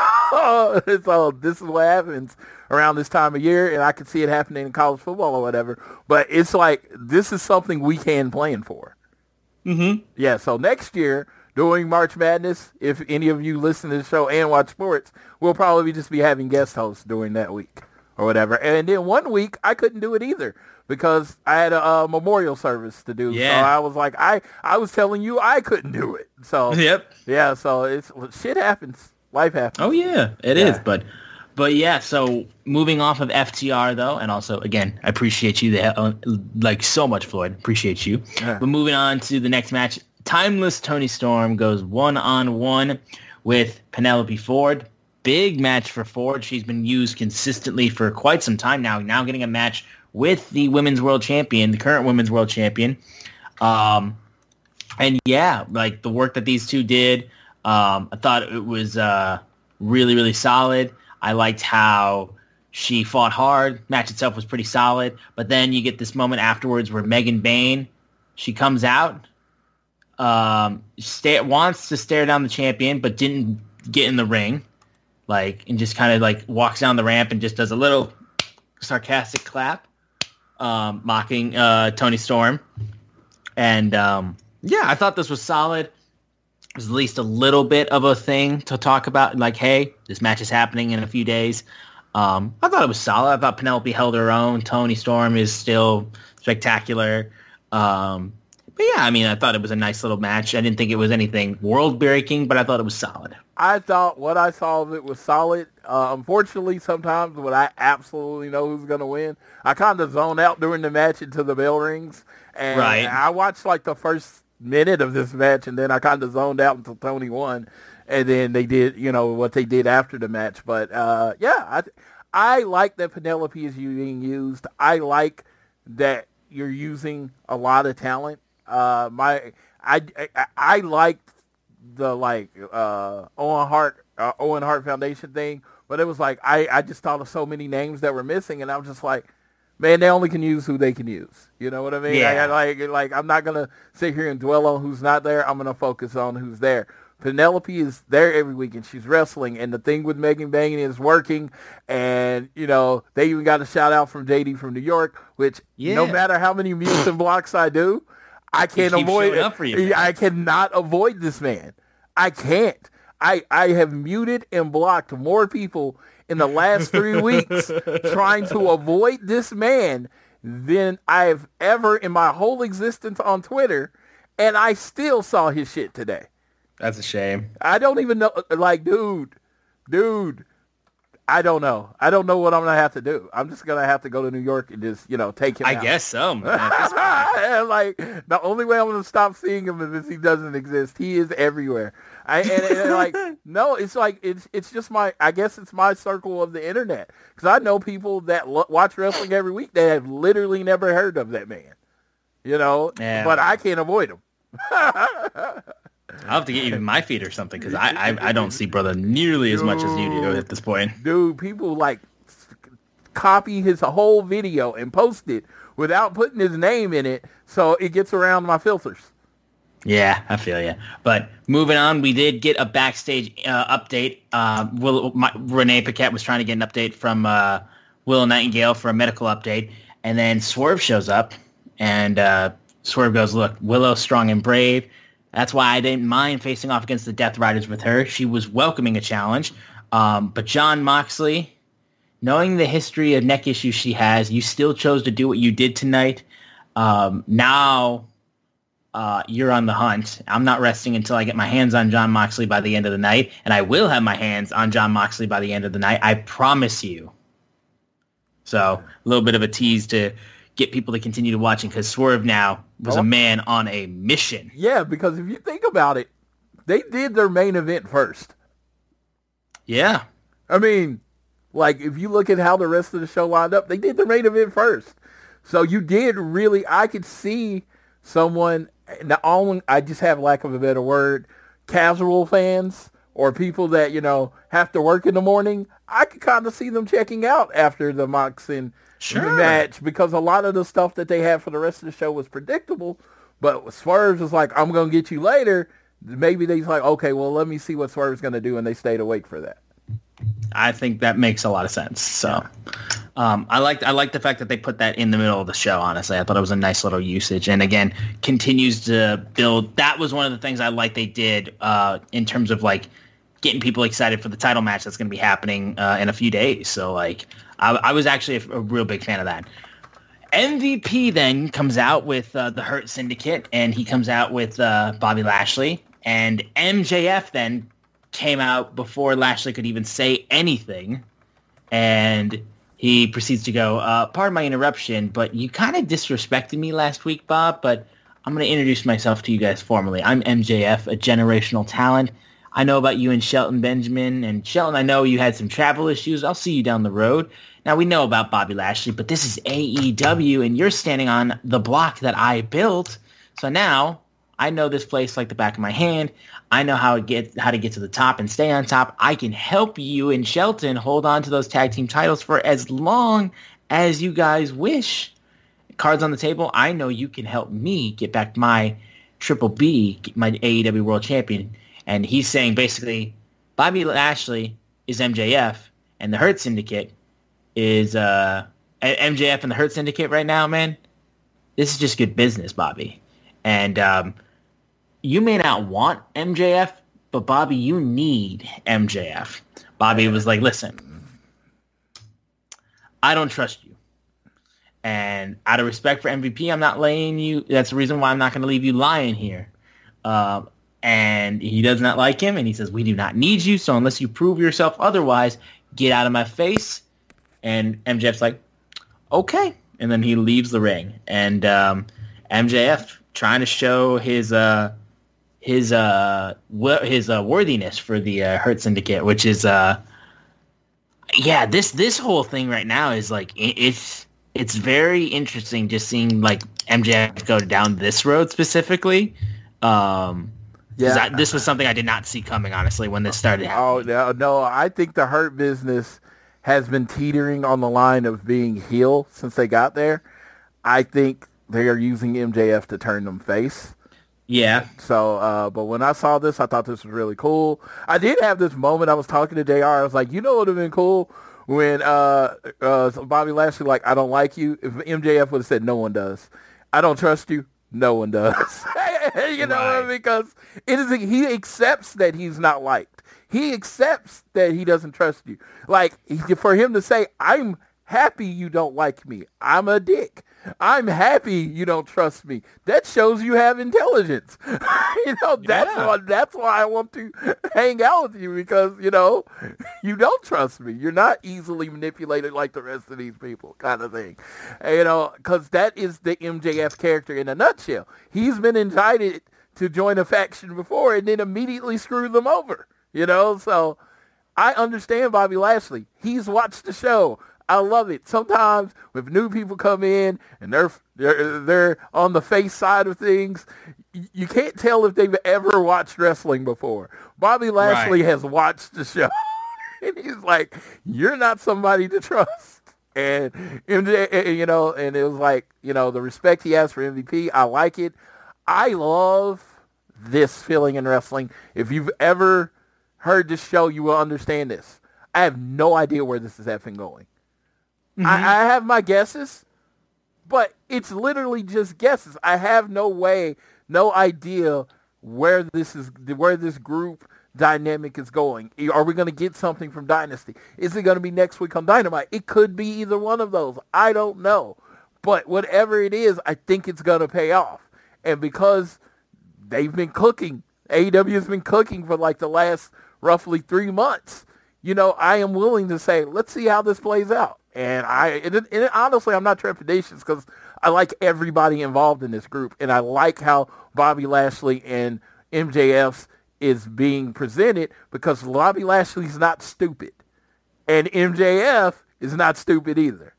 So, so this is what happens around this time of year, and I can see it happening in college football or whatever. But it's like this is something we can plan for. Mm-hmm. Yeah, so next year during March Madness, if any of you listen to the show and watch sports, we'll probably just be having guest hosts during that week or whatever. And then one week I couldn't do it either. Because I had a uh, memorial service to do. Yeah. So I was like, I, I was telling you I couldn't do it. So yep. Yeah, so it's shit happens. Life happens. Oh yeah, it yeah. is. But but yeah, so moving off of F T R though, and also again, I appreciate you there uh, like so much, Floyd. Appreciate you. Yeah. But moving on to the next match, Timeless Toni Storm goes one on one with Penelope Ford. Big match for Ford. She's been used consistently for quite some time now. Now getting a match with the women's world champion, the current women's world champion. Um, and yeah, like the work that these two did, um, I thought it was uh, really, really solid. I liked how she fought hard. Match itself was pretty solid. But then you get this moment afterwards where Megan Bayne, she comes out, um, sta- wants to stare down the champion, but didn't get in the ring. Like, and just kind of like walks down the ramp and just does a little sarcastic clap. Um, mocking uh, Toni Storm. And, um, yeah, I thought this was solid. It was at least a little bit of a thing to talk about. Like, hey, this match is happening in a few days. Um, I thought it was solid. I thought Penelope held her own. Toni Storm is still spectacular. Um, but, yeah, I mean, I thought it was a nice little match. I didn't think it was anything world-breaking, but I thought it was solid. I thought what I saw of it was solid. Uh, unfortunately, sometimes when I absolutely know who's going to win, I kind of zone out during the match until the bell rings. And right. I watched like the first minute of this match, and then I kind of zoned out until Toni won. And then they did, you know, what they did after the match. But, uh, yeah, I, I like that Penelope is being used. I like that you're using a lot of talent. Uh, my, I, I, I liked the like uh, Owen Hart uh, Owen Hart Foundation thing, but it was like I, I just thought of so many names that were missing, and I was just like, man, they only can use who they can use. You know what I mean? Yeah. I, like like I'm not gonna sit here and dwell on who's not there. I'm gonna focus on who's there. Penelope is there every week, and she's wrestling, and the thing with Megan Bayne is working, and you know they even got a shout out from J D from New York, which yeah. no matter how many mutes and blocks I do, I can't avoid up for you, I cannot avoid this man. I can't. I, I have muted and blocked more people in the last three weeks trying to avoid this man than I've ever in my whole existence on Twitter, and I still saw his shit today. That's a shame. I don't even know. Like, dude, dude, I don't know. I don't know what I'm gonna have to do. I'm just gonna have to go to New York and just, you know, take him I out. guess so, man. And, like, the only way I'm gonna stop seeing him is if he doesn't exist. He is everywhere. I and, and like, no, it's like it's it's just my. I guess it's my circle of the internet, because I know people that lo- watch wrestling every week that have literally never heard of that man. You know, yeah. But I can't avoid him. I'll have to get you in my feed or something, because I, I I don't see brother nearly as much as you do at this point. Dude, people like copy his whole video and post it without putting his name in it, so it gets around my filters. Yeah, I feel you. But moving on, we did get a backstage uh, update. Uh, Will, my, Renee Paquette was trying to get an update from uh, Willow Nightingale for a medical update, and then Swerve shows up, and uh, Swerve goes, "Look, Willow's strong and brave. That's why I didn't mind facing off against the Death Riders with her. She was welcoming a challenge. Um, but Jon Moxley, knowing the history of neck issues she has, you still chose to do what you did tonight. Um, now uh, you're on the hunt. I'm not resting until I get my hands on Jon Moxley by the end of the night, and I will have my hands on Jon Moxley by the end of the night. I promise you." So a little bit of a tease to get people to continue to watching, because Swerve now was oh. a man on a mission. Yeah, because if you think about it, they did their main event first. Yeah. I mean, like, if you look at how the rest of the show lined up, they did their main event first. So you did really, I could see someone, not only, I just have lack of a better word, casual fans or people that, you know, have to work in the morning, I could kind of see them checking out after the Moxley Sure. match, because a lot of the stuff that they had for the rest of the show was predictable. But Swerve was like, "I'm going to get you later." Maybe they's like, "Okay, well, let me see what Swerve's going to do," and they stayed awake for that. I think that makes a lot of sense. So um, I like I like the fact that they put that in the middle of the show, honestly. I thought it was a nice little usage. And again, continues to build. That was one of the things I like they did uh, in terms of like getting people excited for the title match that's going to be happening uh, in a few days. So like, I, I was actually a, a real big fan of that. M V P then comes out with uh, the Hurt Syndicate, and he comes out with uh, Bobby Lashley. And M J F then came out before Lashley could even say anything. And he proceeds to go, uh, pardon my interruption, but you kind of disrespected me last week, Bob, but I'm going to introduce myself to you guys formally. I'm M J F, a generational talent. I know about you and Shelton Benjamin. And Shelton, I know you had some travel issues. I'll see you down the road. Now, we know about Bobby Lashley, but this is A E W, and you're standing on the block that I built. So now I know this place like the back of my hand. I know how to get how to get to the top and stay on top. I can help you and Shelton hold on to those tag team titles for as long as you guys wish. Cards on the table. I know you can help me get back my Triple B, my A E W World Champion. And he's saying basically, Bobby Lashley is M J F, and the Hurt Syndicate is uh, M J F and the Hurt Syndicate right now, man. This is just good business, Bobby. And um, you may not want M J F, but Bobby, you need M J F. Bobby was like, listen, I don't trust you. And out of respect for M V P, I'm not laying you. That's the reason why I'm not going to leave you lying here. Uh, and he does not like him. And he says, we do not need you. So unless you prove yourself otherwise, get out of my face. And M J F's like, okay. And then he leaves the ring. And um, M J F trying to show his uh, his uh, w- his uh, worthiness for the uh, Hurt Syndicate, which is uh, yeah. This this whole thing right now is like it, it's it's very interesting just seeing like M J F go down this road specifically. Um, yeah, I, this was something I did not see coming, honestly, when this started happening. Oh no, no, I think the Hurt business has been teetering on the line of being heel since they got there. I think they are using M J F to turn them face. Yeah. So, uh, but when I saw this, I thought this was really cool. I did have this moment. I was talking to J R. I was like, you know what would have been cool? When uh, uh, Bobby Lashley, like, I don't like you. If M J F would have said, no one does. I don't trust you. No one does. You know right. what I mean? Because it is, he accepts that he's not liked. He accepts that he doesn't trust you. Like, for him to say, I'm happy you don't like me. I'm a dick. I'm happy you don't trust me. That shows you have intelligence. you know, that's yeah. why that's why I want to hang out with you, because, you know, you don't trust me. You're not easily manipulated like the rest of these people, kind of thing. And, you know, because that is the M J F character in a nutshell. He's been invited to join a faction before and then immediately screw them over, you know? So I understand Bobby Lashley. He's watched the show. I love it. Sometimes when new people come in and they're they're they're on the face side of things, you can't tell if they've ever watched wrestling before. Bobby Lashley right. has watched the show, and he's like, "You're not somebody to trust." And M J, you know, and it was like, you know, the respect he has for M V P. I like it. I love this feeling in wrestling. If you've ever heard this show, you will understand this. I have no idea where this is effing going. Mm-hmm. I, I have my guesses, but it's literally just guesses. I have no way, no idea where this is, where this group dynamic is going. Are we going to get something from Dynasty? Is it going to be next week on Dynamite? It could be either one of those. I don't know. But whatever it is, I think it's going to pay off. And because they've been cooking, A E W has been cooking for like the last roughly three months, you know, I am willing to say, let's see how this plays out. And I, and, it, and it, honestly, I'm not trepidatious because I like everybody involved in this group. And I like how Bobby Lashley and M J F is being presented, because Bobby Lashley's not stupid. And M J F is not stupid either.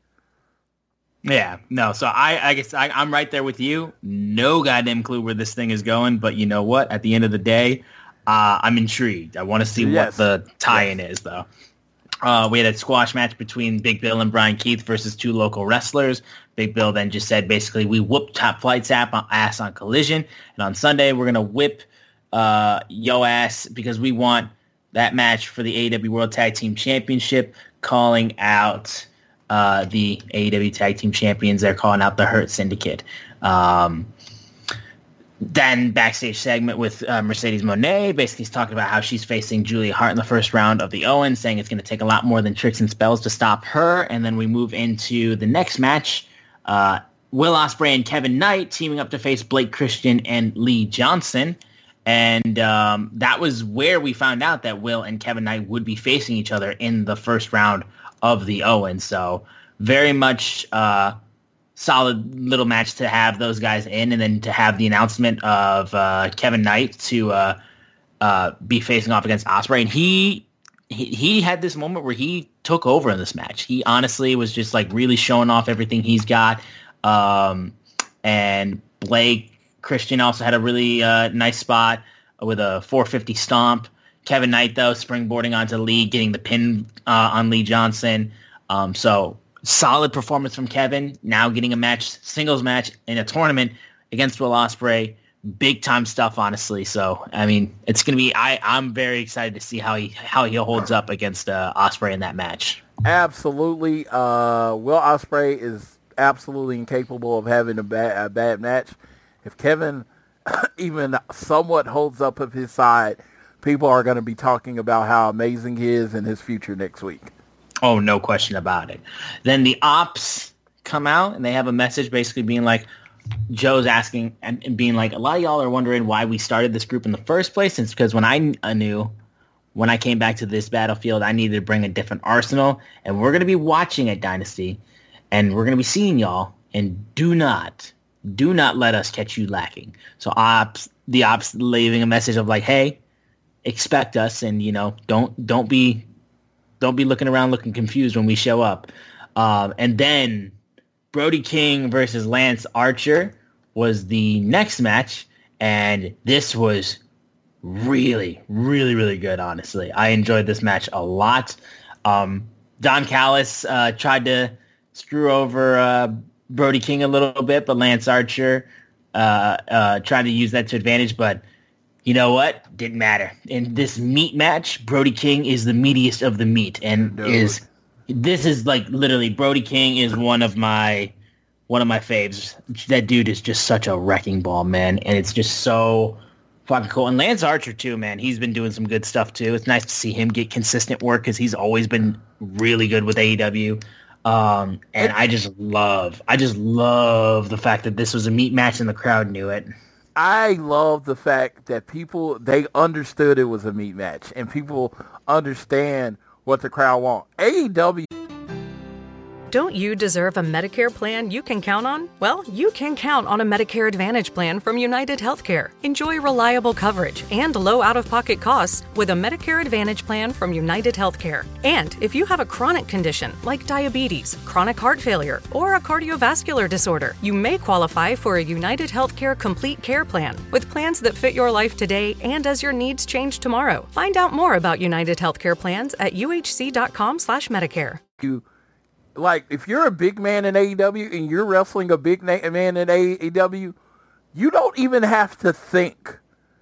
Yeah, no, so I, I guess I, I'm right there with you. No goddamn clue where this thing is going, but you know what? At the end of the day, uh, I'm intrigued. I want to see yes. what the tie-in yes. is, though. Uh, we had a squash match between Big Bill and Brian Keith versus two local wrestlers. Big Bill then just said, basically, we whooped Top Flight's ass on Collision, and on Sunday we're going to whip uh, yo ass because we want that match for the A E W World Tag Team Championship, calling out uh, the A E W Tag Team Champions. They're calling out the Hurt Syndicate. Um, then backstage segment with uh, Mercedes Moné. Basically, he's talking about how she's facing Julia Hart in the first round of the Owens, saying it's going to take a lot more than tricks and spells to stop her. And then we move into the next match. Uh, Will Ospreay and Kevin Knight teaming up to face Blake Christian and Lee Johnson. And um, that was where we found out that Will and Kevin Knight would be facing each other in the first round of the Owens. So very much uh, solid little match to have those guys in, and then to have the announcement of uh, Kevin Knight to uh, uh, be facing off against Ospreay. And he, he he had this moment where he took over in this match. He honestly was just like really showing off everything he's got. Um, and Blake Christian also had a really uh, nice spot with a four fifty stomp. Kevin Knight, though, springboarding onto Lee, getting the pin uh, on Lee Johnson. Um, so solid performance from Kevin. Now getting a match, singles match in a tournament against Will Ospreay. Big time stuff, honestly. So I mean, it's gonna be. I I'm very excited to see how he how he holds up against uh, Ospreay in that match. Absolutely, uh, Will Ospreay is absolutely incapable of having a bad a bad match. If Kevin even somewhat holds up of his side, people are going to be talking about how amazing he is and his future next week. Oh, no question about it. Then the Ops come out, and they have a message basically being like, Joe's asking and, and being like, a lot of y'all are wondering why we started this group in the first place. And it's because when I, I knew, when I came back to this battlefield, I needed to bring a different arsenal. And we're going to be watching at Dynasty, and we're going to be seeing y'all, and do not... Do not let us catch you lacking. So ops, the ops leaving a message of like, hey, expect us, and you know, don't don't be don't be looking around looking confused when we show up. Um, and then Brody King versus Lance Archer was the next match, and this was really, really, really good. Honestly, I enjoyed this match a lot. Um, Don Callis uh, tried to screw over Uh, Brody King a little bit, but Lance Archer uh, uh, tried to use that to advantage. But you know what? Didn't matter. In this meat match, Brody King is the meatiest of the meat, and no. is this is like literally Brody King is one of my one of my faves. That dude is just such a wrecking ball, man, and it's just so fucking cool. And Lance Archer too, man. He's been doing some good stuff too. It's nice to see him get consistent work because he's always been really good with A E W. Um, and I just love, I just love the fact that this was a meat match and the crowd knew it. I love the fact that people, they understood it was a meat match and people understand what the crowd want. A E W. Don't you deserve a Medicare plan you can count on? Well, you can count on a Medicare Advantage plan from United Healthcare. Enjoy reliable coverage and low out-of-pocket costs with a Medicare Advantage plan from United Healthcare. And if you have a chronic condition like diabetes, chronic heart failure, or a cardiovascular disorder, you may qualify for a United Healthcare Complete Care Plan with plans that fit your life today and as your needs change tomorrow. Find out more about United Healthcare plans at U H C dot com slash Medicare. You Like, if you're a big man in A E W and you're wrestling a big na- man in A E W, you don't even have to think.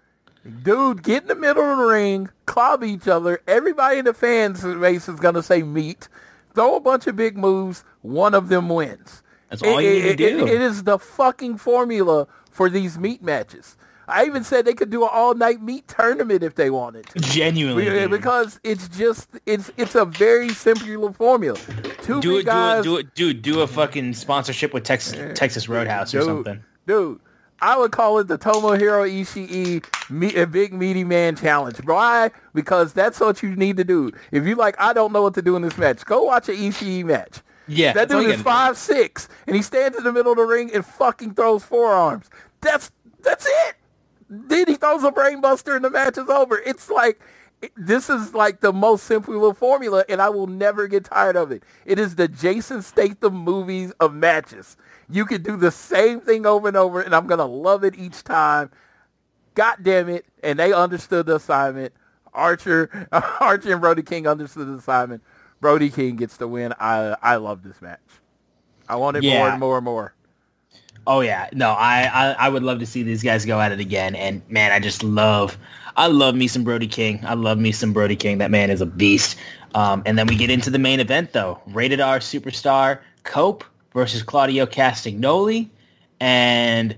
Dude, get in the middle of the ring, club each other. Everybody in the fans base is going to say meat. Throw a bunch of big moves. One of them wins. That's all it, you it, need to it, do. It is the fucking formula for these meat matches. I even said they could do an all-night meat tournament if they wanted to. Genuinely, Be- dude. because it's just it's it's a very simple formula. Two do big it, guys, do it, do it, dude. Do a fucking sponsorship with Texas Texas Roadhouse or dude, something. Dude, I would call it the Tomohiro Ishii me, a big meaty man challenge. Why? Because that's what you need to do. If you like, I don't know what to do in this match, go watch an Ishii match. Yeah, that that's all dude you is gotta do. five six, and he stands in the middle of the ring and fucking throws forearms. That's that's it. Then he throws a brainbuster and the match is over. It's like, it- this is like the most simple little formula, and I will never get tired of it. It is the Jason Statham movies of matches. You can do the same thing over and over, and I'm going to love it each time. God damn it. And they understood the assignment. Archer, Archer and Brody King understood the assignment. Brody King gets the win. I I love this match. I want it more Yeah. and more and more. Oh yeah, no, I, I I would love to see these guys go at it again. And man, I just love, I love me some Brody King. I love me some Brody King. That man is a beast. Um, and then we get into the main event though. Rated R superstar Cope versus Claudio Castagnoli. And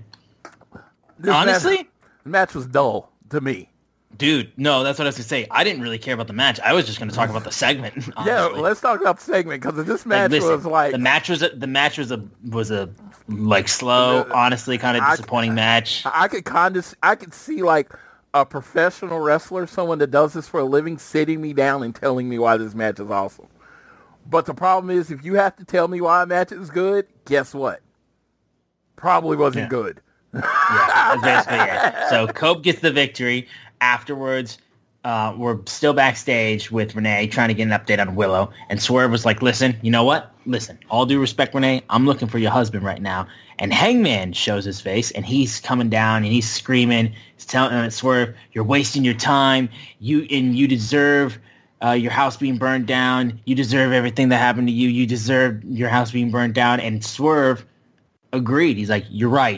This honestly, match, the match was dull to me. dude, no, that's what I was gonna say. I didn't really care about the match. I was just gonna talk about the segment. Honestly. Yeah, let's talk about the segment because this match Like, listen, was like the match was a, the match was a was a like slow, honestly, kind of I- disappointing match. I could kind of I could see like a professional wrestler, someone that does this for a living, sitting me down and telling me why this match is awesome. But the problem is, if you have to tell me why a match is good, guess what? Probably wasn't Yeah. good. Yeah, that's basically it. So Cope gets the victory. Afterwards, uh, we're still backstage with Renee trying to get an update on Willow. And Swerve was like, listen, you know what? Listen, all due respect, Renee, I'm looking for your husband right now. And Hangman shows his face, and he's coming down, and he's screaming. He's telling uh, Swerve, you're wasting your time. You and you deserve uh, your house being burned down. You deserve everything that happened to you. You deserve your house being burned down. And Swerve agreed. He's like, you're right.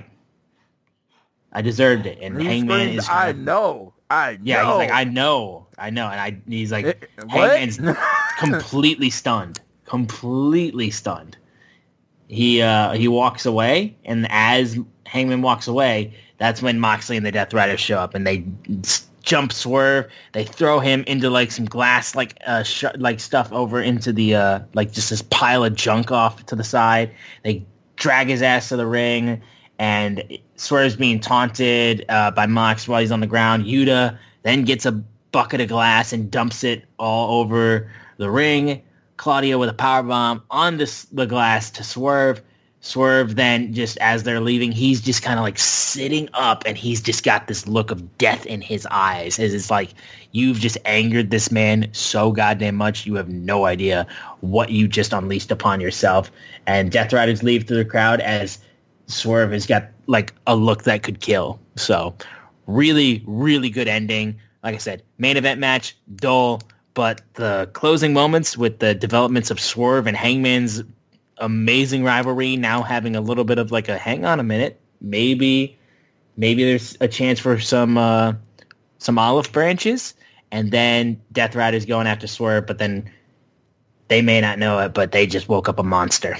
I deserved it. And He Hangman screamed, is I kinda- know. I yeah, know. he's like, I know, I know, and I he's like, Eh, what? Hangman's completely stunned, completely stunned. He uh, he walks away, and as Hangman walks away, that's when Moxley and the Death Riders show up, and they s- jump Swerve. They throw him into like some glass, like uh, sh- like stuff over into the uh, like just this pile of junk off to the side. They drag his ass to the ring. And Swerve's being taunted uh, by Mox while he's on the ground. Yuta then gets a bucket of glass and dumps it all over the ring. Claudio with a powerbomb on this, the glass to Swerve. Swerve then, just as they're leaving, he's just kind of like sitting up, and he's just got this look of death in his eyes. As it's like, you've just angered this man so goddamn much, you have no idea what you just unleashed upon yourself. And Death Riders leave through the crowd as Swerve has got like a look that could kill. So really, really good ending. Like I said, main event match, dull, but the closing moments with the developments of Swerve and Hangman's amazing rivalry now having a little bit of like a hang on a minute. Maybe, maybe there's a chance for some, uh, some olive branches, and then Death Riders going after Swerve, but then they may not know it, but they just woke up a monster.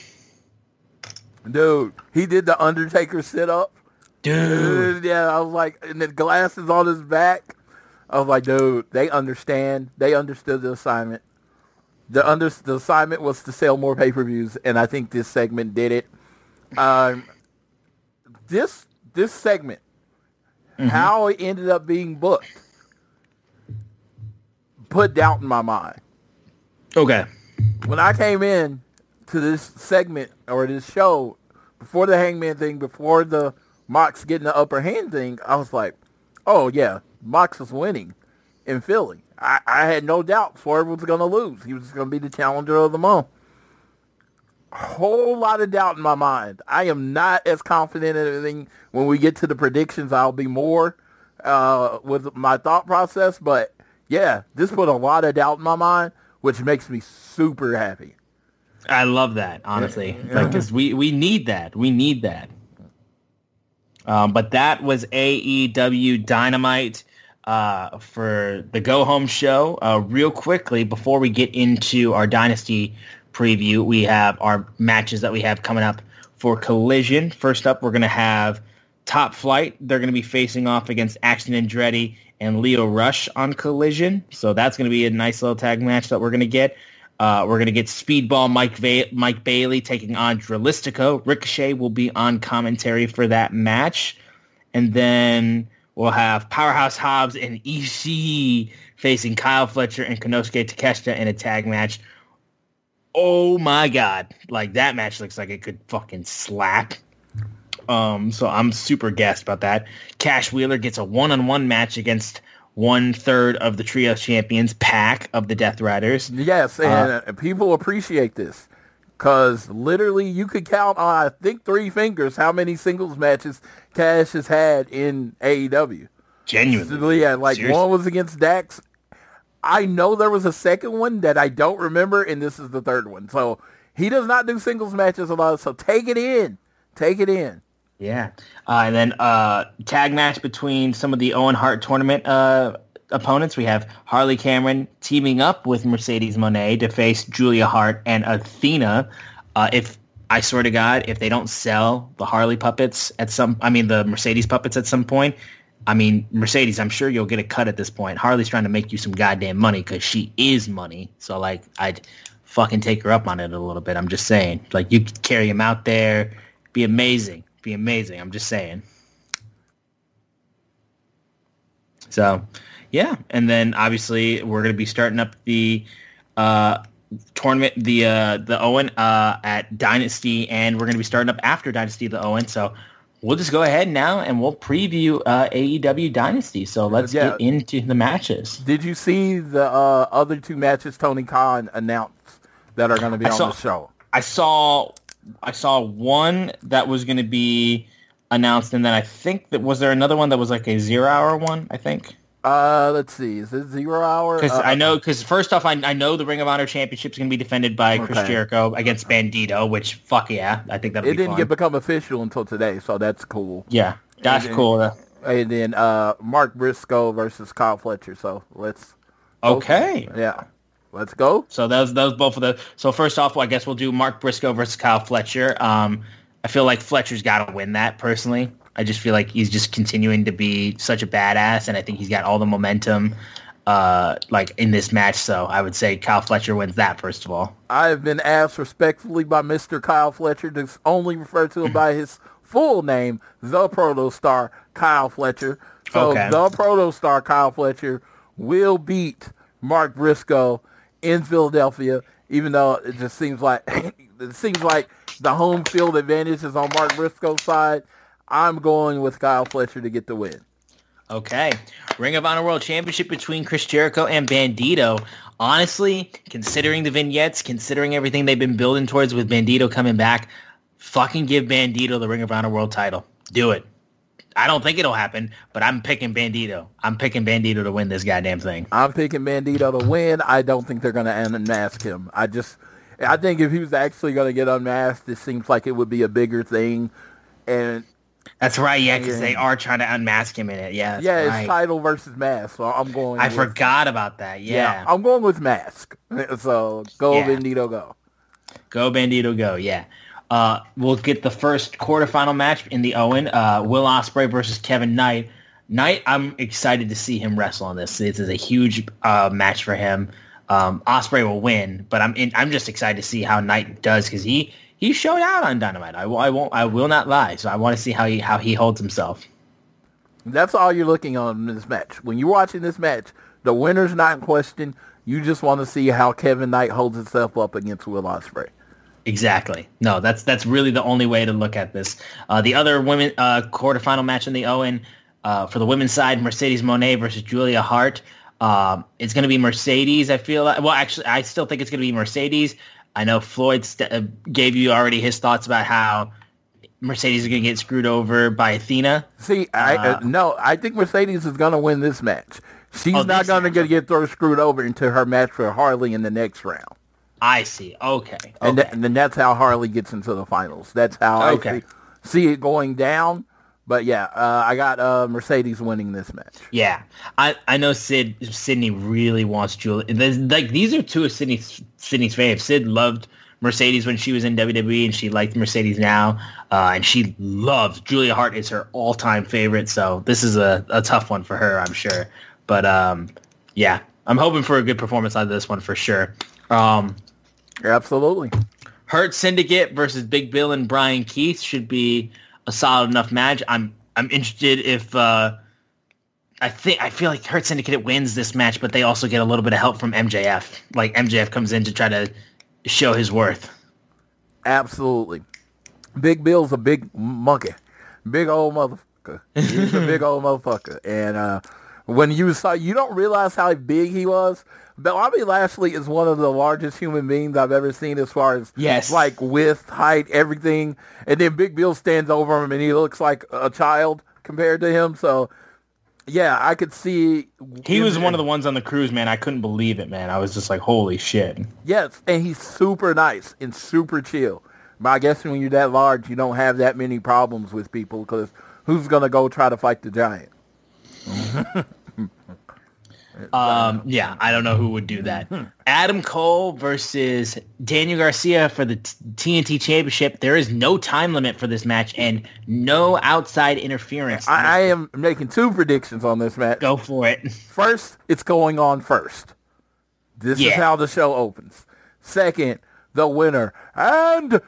Dude, he did the Undertaker sit-up. Dude. Yeah, I was like, and the glasses on his back. I was like, dude, they understand. They understood the assignment. the under the assignment was to sell more pay-per-views, and I think this segment did it. Um, this this segment, mm-hmm. how it ended up being booked, put doubt in my mind. Okay. When I came in to this segment or this show, before the Hangman thing, before the Mox getting the upper hand thing, I was like, oh, yeah, Mox is winning in Philly. I, I had no doubt Swerve was going to lose. He was going to be the challenger of the month. Whole lot of doubt in my mind. I am not as confident in everything. When we get to the predictions, I'll be more uh, with my thought process. But, yeah, this put a lot of doubt in my mind, which makes me super happy. I love that, honestly, because like, we, we need that. We need that. Um, but that was A E W Dynamite uh, for the Go Home show. Uh, real quickly, before we get into our Dynasty preview, we have our matches that we have coming up for Collision. First up, we're going to have Top Flight. They're going to be facing off against Action Andretti and Leo Rush on Collision. So that's going to be a nice little tag match that we're going to get. Uh, we're going to get Speedball Mike Va- Mike Bailey taking on Dralistico. Ricochet will be on commentary for that match. And then we'll have Powerhouse Hobbs and E C facing Kyle Fletcher and Konosuke Takeshita in a tag match. Oh my God. Like, that match looks like it could fucking slap. Um, so I'm super gassed about that. Cash Wheeler gets a one-on-one match against one-third of the trio champions, Pac of the Death Riders. Yes, and uh, people appreciate this because literally you could count on, I think, three fingers how many singles matches Cash has had in A E W. Genuinely. Yeah, like Seriously? One was against Dax. I know there was a second one that I don't remember, and this is the third one. So he does not do singles matches a lot, so take it in. Take it in. Yeah. Uh, and then uh, tag match between some of the Owen Hart tournament uh, opponents. We have Harley Cameron teaming up with Mercedes Moné to face Julia Hart and Athena. Uh, if I swear to God, if they don't sell the Harley puppets at some, I mean the Mercedes puppets at some point, I mean, Mercedes, I'm sure you'll get a cut at this point. Harley's trying to make you some goddamn money because she is money. So, like, I'd fucking take her up on it a little bit. I'm just saying. Like, you could carry him out there. Be amazing. Be amazing. I'm just saying. So, yeah. And then, obviously, we're going to be starting up the uh, tournament, the uh, the Owen uh, at Dynasty, and we're going to be starting up after Dynasty the Owen. So, we'll just go ahead now and we'll preview uh, A E W Dynasty. So let's yeah. get into the matches. Did you see the uh, other two matches Tony Khan announced that are going to be I on saw, the show? I saw I saw one that was going to be announced, and then I think that was there another one that was like a zero hour one, I think. Uh, let's see. Is it zero hour? Because uh, I know, because first off, I, I know the Ring of Honor Championship is going to be defended by okay. Chris Jericho against Bandito, which, fuck yeah, I think that'll it be didn't fun. get become official until today, so that's cool. Yeah, that's and then, cool. And then uh, Mark Briscoe versus Kyle Fletcher, so let's... Okay. Go. Yeah. Let's go. So those those both of the... So first off, well, I guess we'll do Mark Briscoe versus Kyle Fletcher. Um, I feel like Fletcher's got to win that, personally. I just feel like he's just continuing to be such a badass, and I think he's got all the momentum uh, like in this match. So I would say Kyle Fletcher wins that, first of all. I have been asked respectfully by Mister Kyle Fletcher to only refer to him by his full name, the Protostar Kyle Fletcher. So okay. the Protostar Kyle Fletcher will beat Mark Briscoe in Philadelphia, even though it just seems like it seems like the home field advantage is on Mark Briscoe's side. I'm going with Kyle Fletcher to get the win. Okay. Ring of Honor World Championship between Chris Jericho and Bandito. Honestly, considering the vignettes, considering everything they've been building towards with Bandito coming back, fucking give Bandito the Ring of Honor World title. Do it. I don't think it'll happen, but I'm picking Bandito. I'm picking Bandito to win this goddamn thing. I'm picking Bandito to win. I don't think they're going to unmask him. I just, I think if he was actually going to get unmasked, it seems like it would be a bigger thing. And that's right, yeah, because they are trying to unmask him in it. Yeah, that's yeah, right. It's title versus mask. So I'm going. I with, forgot about that. Yeah. yeah, I'm going with mask. So go yeah. Bandito, go. Go Bandito, go. Yeah. Uh, we'll get the first quarterfinal match in the Owen. Uh, Will Ospreay versus Kevin Knight. Knight, I'm excited to see him wrestle on this. This is a huge uh, match for him. um, Ospreay will win. But I'm in, I'm just excited to see how Knight does because he he showed out on Dynamite. I, I won't I will not lie. So I want to see how he how he holds himself. That's all you're looking on in this match. When you're watching this match, the winner's not in question. You just want to see how Kevin Knight holds himself up against Will Ospreay. Exactly. No, that's that's really the only way to look at this. Uh, the other women uh, quarterfinal match in the Owen uh, for the women's side, Mercedes Moné versus Julia Hart. Um, it's going to be Mercedes. I feel like. Well, actually, I still think it's going to be Mercedes. I know Floyd st- uh, gave you already his thoughts about how Mercedes is going to get screwed over by Athena. See, I uh, uh, no, I think Mercedes is going to win this match. She's oh, not going to get, get thrown screwed over into her match for Harley in the next round. I see. Okay. okay. And, th- and then that's how Harley gets into the finals. That's how okay. I see, see it going down. But yeah, uh, I got uh, Mercedes winning this match. Yeah, I, I know Sid Sydney really wants Julia. Like these are two of Sydney's Sydney's faves. Sid loved Mercedes when she was in W W E, and she liked Mercedes now, uh, and she loves Julia Hart is her all time favorite. So this is a, a tough one for her, I'm sure. But um, yeah, I'm hoping for a good performance out of this one for sure. Um, Absolutely. Hurt Syndicate versus Big Bill and Brian Keith should be a solid enough match. I'm I'm interested if uh, I think I feel like Hurt Syndicate wins this match, but they also get a little bit of help from M J F. Like M J F comes in to try to show his worth. Absolutely. Big Bill's a big monkey, big old motherfucker. He's a big old motherfucker, and uh, when you saw, you don't realize how big he was. Bobby Lashley is one of the largest human beings I've ever seen as far as yes. like width, height, everything. And then Big Bill stands over him and he looks like a child compared to him. So, yeah, I could see. He was one of the ones on the cruise, man. I couldn't believe it, man. I was just like, holy shit. Yes, and he's super nice and super chill. But I guess when you're that large, you don't have that many problems with people because who's going to go try to fight the giant? Um, yeah, I don't know who would do that. Adam Cole versus Daniel Garcia for the T N T Championship. There is no time limit for this match and no outside interference. I, I am making two predictions on this match. Go for it. First, it's going on first. This yeah. is how the show opens. Second, the winner and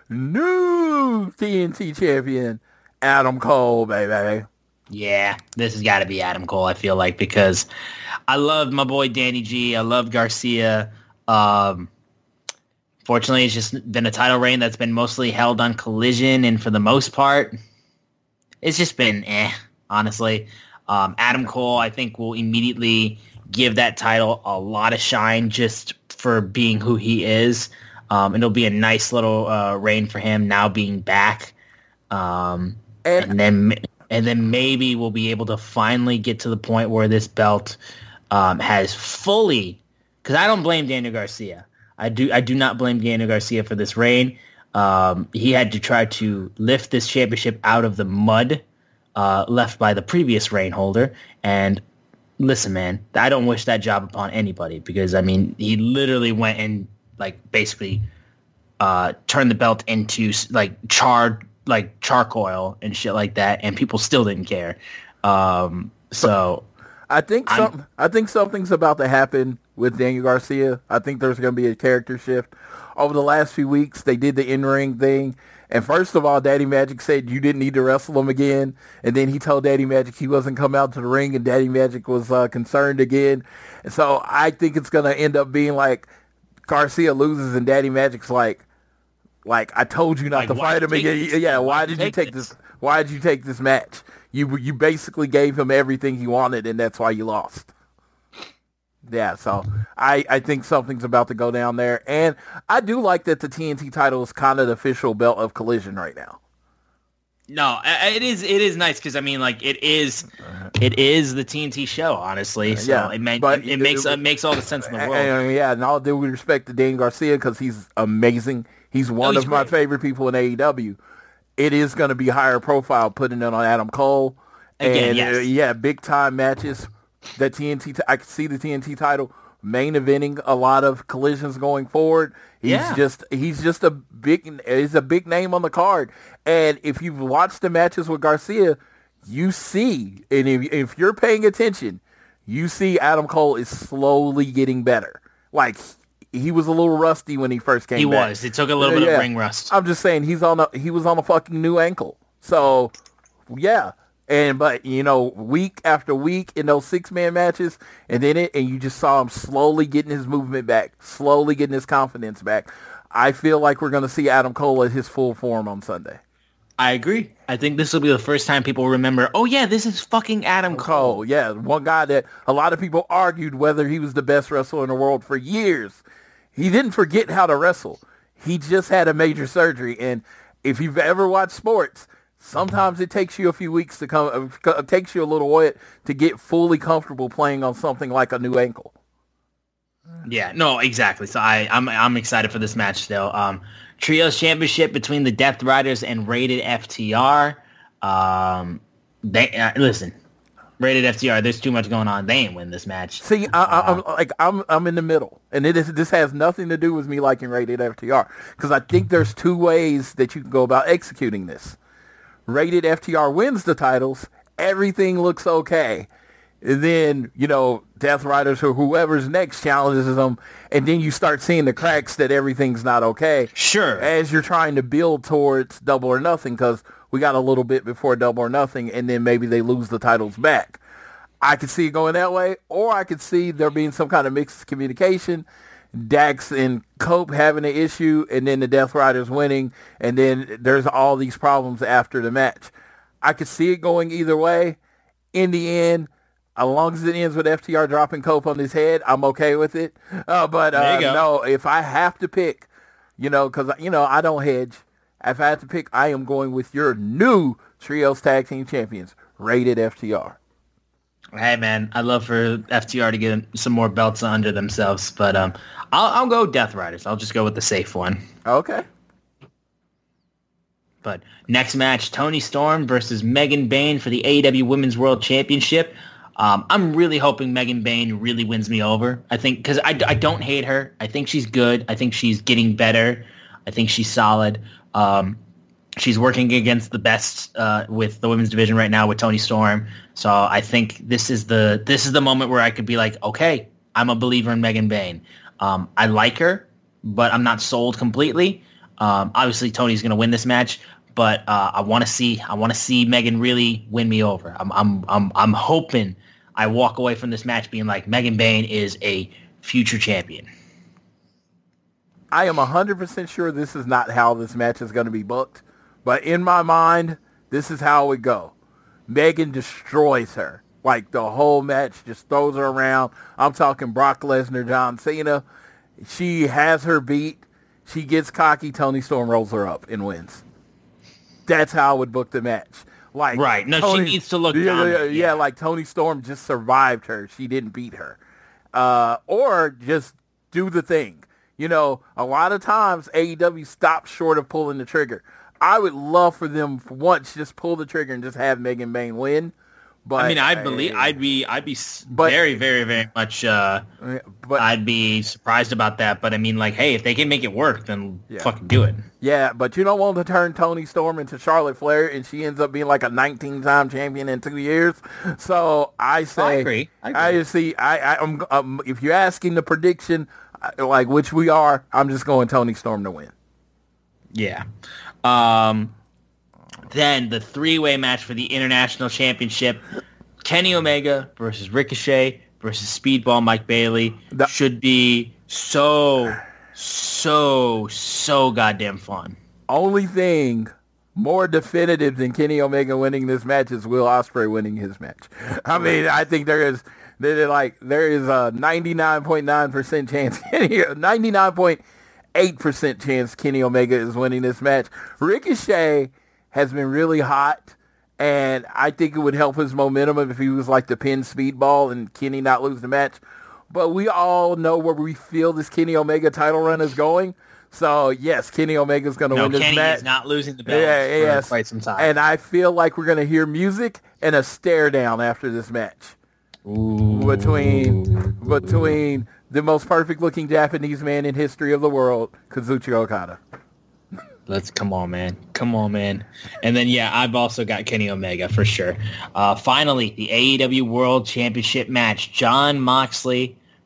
new T N T champion, Adam Cole, baby. Yeah, this has got to be Adam Cole, I feel like, because I love my boy Danny G. I love Garcia. Um, fortunately, it's just been a title reign that's been mostly held on Collision, and for the most part, it's just been eh, honestly. Um, Adam Cole, I think, will immediately give that title a lot of shine just for being who he is. Um, and it'll be a nice little uh, reign for him now being back. Um, and, and then... And then maybe we'll be able to finally get to the point where this belt um, has fully, because I don't blame Daniel Garcia. I do I do not blame Daniel Garcia for this reign. Um, he had to try to lift this championship out of the mud uh, left by the previous reign holder. And listen, man, I don't wish that job upon anybody because, I mean, he literally went and, like, basically uh, turned the belt into, like, charred like charcoal and shit like that, and people still didn't care. Um, so I think some, I think something's about to happen with Daniel Garcia. I think there's going to be a character shift. Over the last few weeks, they did the in-ring thing, and first of all, Daddy Magic said you didn't need to wrestle him again, and then he told Daddy Magic he wasn't coming out to the ring, and Daddy Magic was uh, concerned again. And so I think it's going to end up being like Garcia loses, and Daddy Magic's like, Like, I told you not like, to fight him again. This? Yeah, why, why did you take this? this? Why did you take this match? You you basically gave him everything he wanted, and that's why you lost. Yeah, so I, I think something's about to go down there. And I do like that the T N T title is kind of the official belt of Collision right now. No, it is it is nice because, I mean, like, it is it is the T N T show, honestly. So yeah, it, may, it, it makes it, it makes all the sense in the world. And, and, yeah, and all due respect to Daniel Garcia because he's amazing. He's one oh, he's of my great. favorite people in A E W. It is going to be higher profile putting it on Adam Cole. Again, and, yes. uh, yeah, big time matches. That T N T, t- I can see the T N T title main eventing a lot of Collisions going forward. He's yeah. just he's just a big he's a big name on the card. And if you've watched the matches with Garcia, you see, and if, if you're paying attention, you see Adam Cole is slowly getting better. Like, he was a little rusty when he first came he back. He was. It took a little bit yeah. of ring rust. I'm just saying he's on a, he was on a fucking new ankle. So, yeah. And, but, you know, week after week in those six-man matches, and then it, and you just saw him slowly getting his movement back, slowly getting his confidence back. I feel like we're going to see Adam Cole at his full form on Sunday. I agree. I think this will be the first time people remember, oh, yeah, this is fucking Adam Cole. Cole. Yeah, one guy that a lot of people argued whether he was the best wrestler in the world for years. He didn't forget how to wrestle. He just had a major surgery. And if you've ever watched sports, sometimes it takes you a few weeks to come, it takes you a little while to get fully comfortable playing on something like a new ankle. Yeah, no, exactly. So I, I'm I'm excited for this match still. Um, Trios Championship between the Death Riders and Rated F T R. Um, they uh, listen, Rated F T R. There's too much going on. They ain't win this match. See, I, I, I'm like I'm I'm in the middle, and it is this has nothing to do with me liking Rated F T R because I think there's two ways that you can go about executing this. Rated F T R wins the titles. Everything looks okay. And then, you know, Death Riders or whoever's next challenges them, and then you start seeing the cracks that everything's not okay. Sure. As you're trying to build towards Double or Nothing, because we got a little bit before Double or Nothing, and then maybe they lose the titles back. I could see it going that way, or I could see there being some kind of mixed communication, Dax and Cope having an issue, and then the Death Riders winning, and then there's all these problems after the match. I could see it going either way. In the end, as long as it ends with F T R dropping Cope on his head, I'm okay with it. Uh, but uh, no, if I have to pick, you know, because, you know, I don't hedge. If I have to pick, I am going with your new Trios Tag Team Champions, Rated F T R. Hey, man, I'd love for F T R to get some more belts under themselves, but um, I'll, I'll go Death Riders. I'll just go with the safe one. Okay. But next match, Toni Storm versus Megan Bayne for the A E W Women's World Championship. Um, I'm really hoping Megan Bayne really wins me over. I think because I, I don't hate her. I think she's good. I think she's getting better. I think she's solid. Um, she's working against the best uh, with the women's division right now with Toni Storm. So I think this is the this is the moment where I could be like, okay, I'm a believer in Megan Bayne. Um, I like her, but I'm not sold completely. Um, obviously, Tony's going to win this match, but uh, I want to see I want to see Megan really win me over. I'm I'm I'm I'm hoping I walk away from this match being like, Megan Bayne is a future champion. I am one hundred percent sure this is not how this match is going to be booked, but in my mind, this is how it would go. Megan destroys her. Like, the whole match just throws her around. I'm talking Brock Lesnar, John Cena. She has her beat. She gets cocky. Toni Storm rolls her up and wins. That's how I would book the match. Like, right. No, Tony, she needs to look yeah, dominant. Yeah, yeah, yeah, like Toni Storm just survived her. She didn't beat her. Uh, or just do the thing. You know, a lot of times A E W stops short of pulling the trigger. I would love for them for once just pull the trigger and just have Megan Bayne win. But I mean, I believe I'd be I'd be but, very very very much. Uh, but I'd be surprised about that. But I mean, like, hey, if they can make it work, then yeah. fucking do it. Yeah, but you don't want to turn Toni Storm into Charlotte Flair, and she ends up being like a nineteen-time champion in two years. So I say, I agree. I, agree. I just see. I, I I'm um, if you're asking the prediction, like which we are, I'm just going Toni Storm to win. Yeah. Um. Then the three-way match for the International Championship, Kenny Omega versus Ricochet versus Speedball Mike Bailey, that should be so, so, so goddamn fun. Only thing more definitive than Kenny Omega winning this match is Will Ospreay winning his match. I mean, I think there is there like there is a ninety-nine point nine percent chance, ninety-nine point eight percent chance Kenny Omega is winning this match. Ricochet has been really hot, and I think it would help his momentum if he was like the pin Speedball and Kenny not lose the match. But we all know where we feel this Kenny Omega title run is going. So, yes, Kenny Omega's going to no, win this Kenny match. Kenny is not losing the belt yeah, for yes. quite some time. And I feel like we're going to hear music and a stare down after this match. Ooh. Between, between the most perfect-looking Japanese man in history of the world, Kazuchika Okada. Let's come on, man. Come on, man. And then, yeah, I've also got Kenny Omega for sure. Uh, finally, the A E W World Championship match. Jon Moxley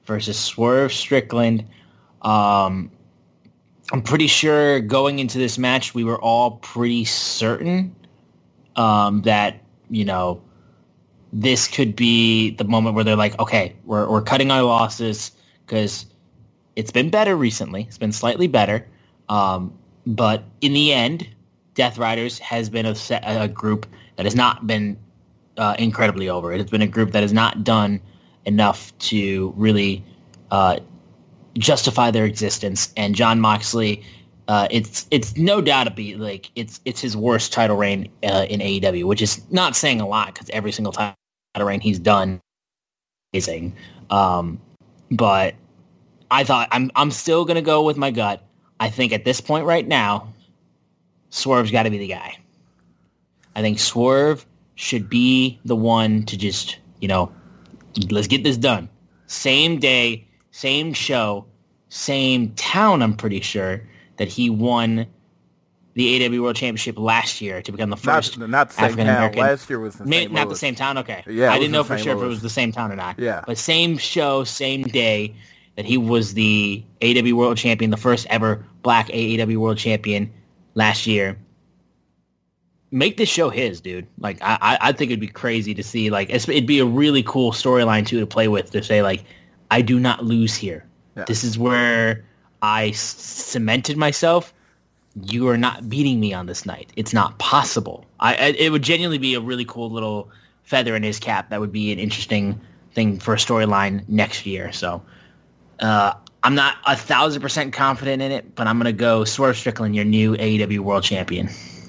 versus Swerve Strickland. Um, I'm pretty sure going into this match, we were all pretty certain um, that, you know, this could be the moment where they're like, okay, we're we're cutting our losses because it's been better recently. It's been slightly better. Um, but in the end, Death Riders has been a, set, a group that has not been uh, incredibly over. It has been a group that has not done enough to really uh, justify their existence. And Jon Moxley, uh, it's it's no doubt to be like it's it's his worst title reign uh, in A E W, which is not saying a lot because every single title reign he's done is amazing. Um, but I thought I'm I'm still gonna go with my gut. I think at this point right now, Swerve's got to be the guy. I think Swerve should be the one to just, you know, let's get this done. Same day, same show, same town, I'm pretty sure, that he won the A E W World Championship last year to become the first not, not the same African town. American. Last year was the May, same Not the same town? Okay. Yeah, I didn't know for Saint sure Louis. if it was the same town or not. Yeah. But same show, same day that he was the A E W World Champion, the first ever black A E W World Champion last year. Make this show his, dude. Like, I, I, I think it'd be crazy to see. Like, it's, it'd be a really cool storyline too to play with. To say like, I do not lose here. Yeah. This is where I s- cemented myself. You are not beating me on this night. It's not possible. I, I it would genuinely be a really cool little feather in his cap. That would be an interesting thing for a storyline next year. So, uh, I'm not a thousand percent confident in it, but I'm gonna go Swerve Strickland, your new A E W World Champion.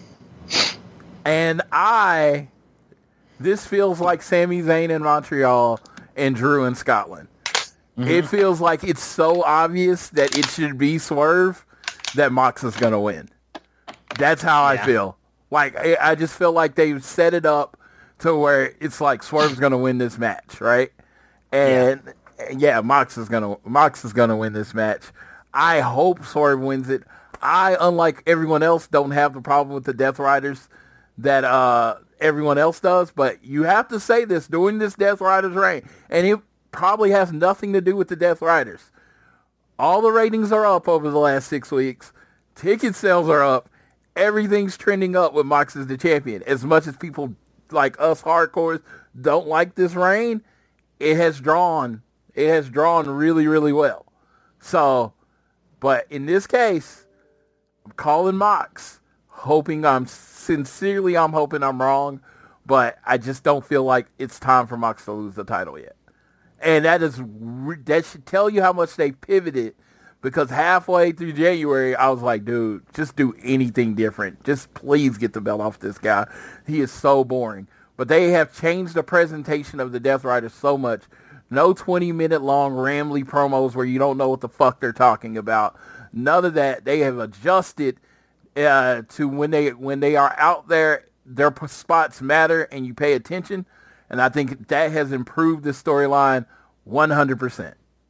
And I, this feels like Sami Zayn in Montreal and Drew in Scotland. Mm-hmm. It feels like it's so obvious that it should be Swerve that Mox is going to win. That's how yeah. I feel. Like, I, I just feel like they've set it up to where it's like Swerve's going to win this match, right? And yeah, yeah Mox is going to Mox is going to win this match. I hope Swerve wins it. I, unlike everyone else, don't have the problem with the Death Riders that uh, everyone else does, but you have to say this during this Death Riders reign, and it probably has nothing to do with the Death Riders. All the ratings are up over the last six weeks. Ticket sales are up. Everything's trending up with Mox as the champion. As much as people like us hardcores don't like this reign, it has drawn, it has drawn really, really well. So, but in this case, I'm calling Mox, hoping I'm Sincerely, I'm hoping I'm wrong, but I just don't feel like it's time for Mox to lose the title yet. And that is that should tell you how much they pivoted, because halfway through January, I was like, dude, just do anything different. Just please get the belt off this guy. He is so boring. But they have changed the presentation of the Death Riders so much. No twenty-minute long rambly promos where you don't know what the fuck they're talking about. None of that. They have adjusted Uh, to when they when they are out there, their p- spots matter and you pay attention, and I think that has improved the storyline one hundred percent.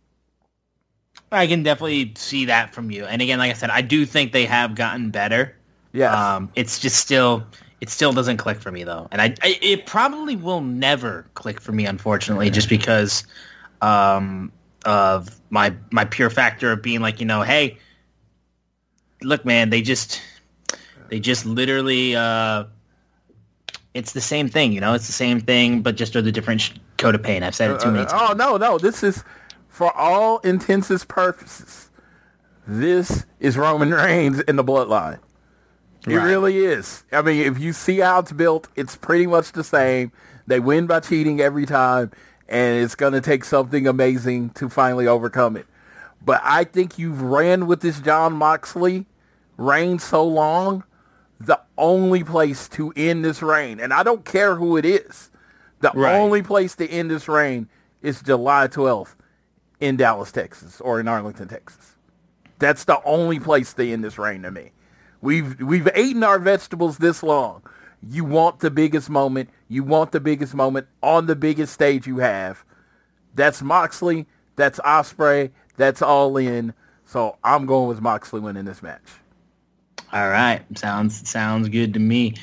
I can definitely see that from you. And again, like I said, I do think they have gotten better. Yeah, um, it's just still it still doesn't click for me though, and I, I it probably will never click for me, unfortunately, just because um, of my my pure factor of being like, you know, hey, look, man, they just. They just literally, uh, it's the same thing, you know? It's the same thing, but just with a different sh- coat of paint. I've said it too many times. Oh, no, no. This is, for all intents and purposes, this is Roman Reigns in the Bloodline. It Right. really is. I mean, if you see how it's built, it's pretty much the same. They win by cheating every time, and it's going to take something amazing to finally overcome it. But I think you've ran with this Jon Moxley reign so long. The only place to end this reign, and I don't care who it is, the Right. only place to end this reign is July twelfth in Dallas, Texas, or in Arlington, Texas. That's the only place to end this reign to me. We've we've eaten our vegetables this long. You want the biggest moment. You want the biggest moment on the biggest stage you have. That's Moxley. That's Ospreay. That's All In. So I'm going with Moxley winning this match. All right, sounds sounds good to me.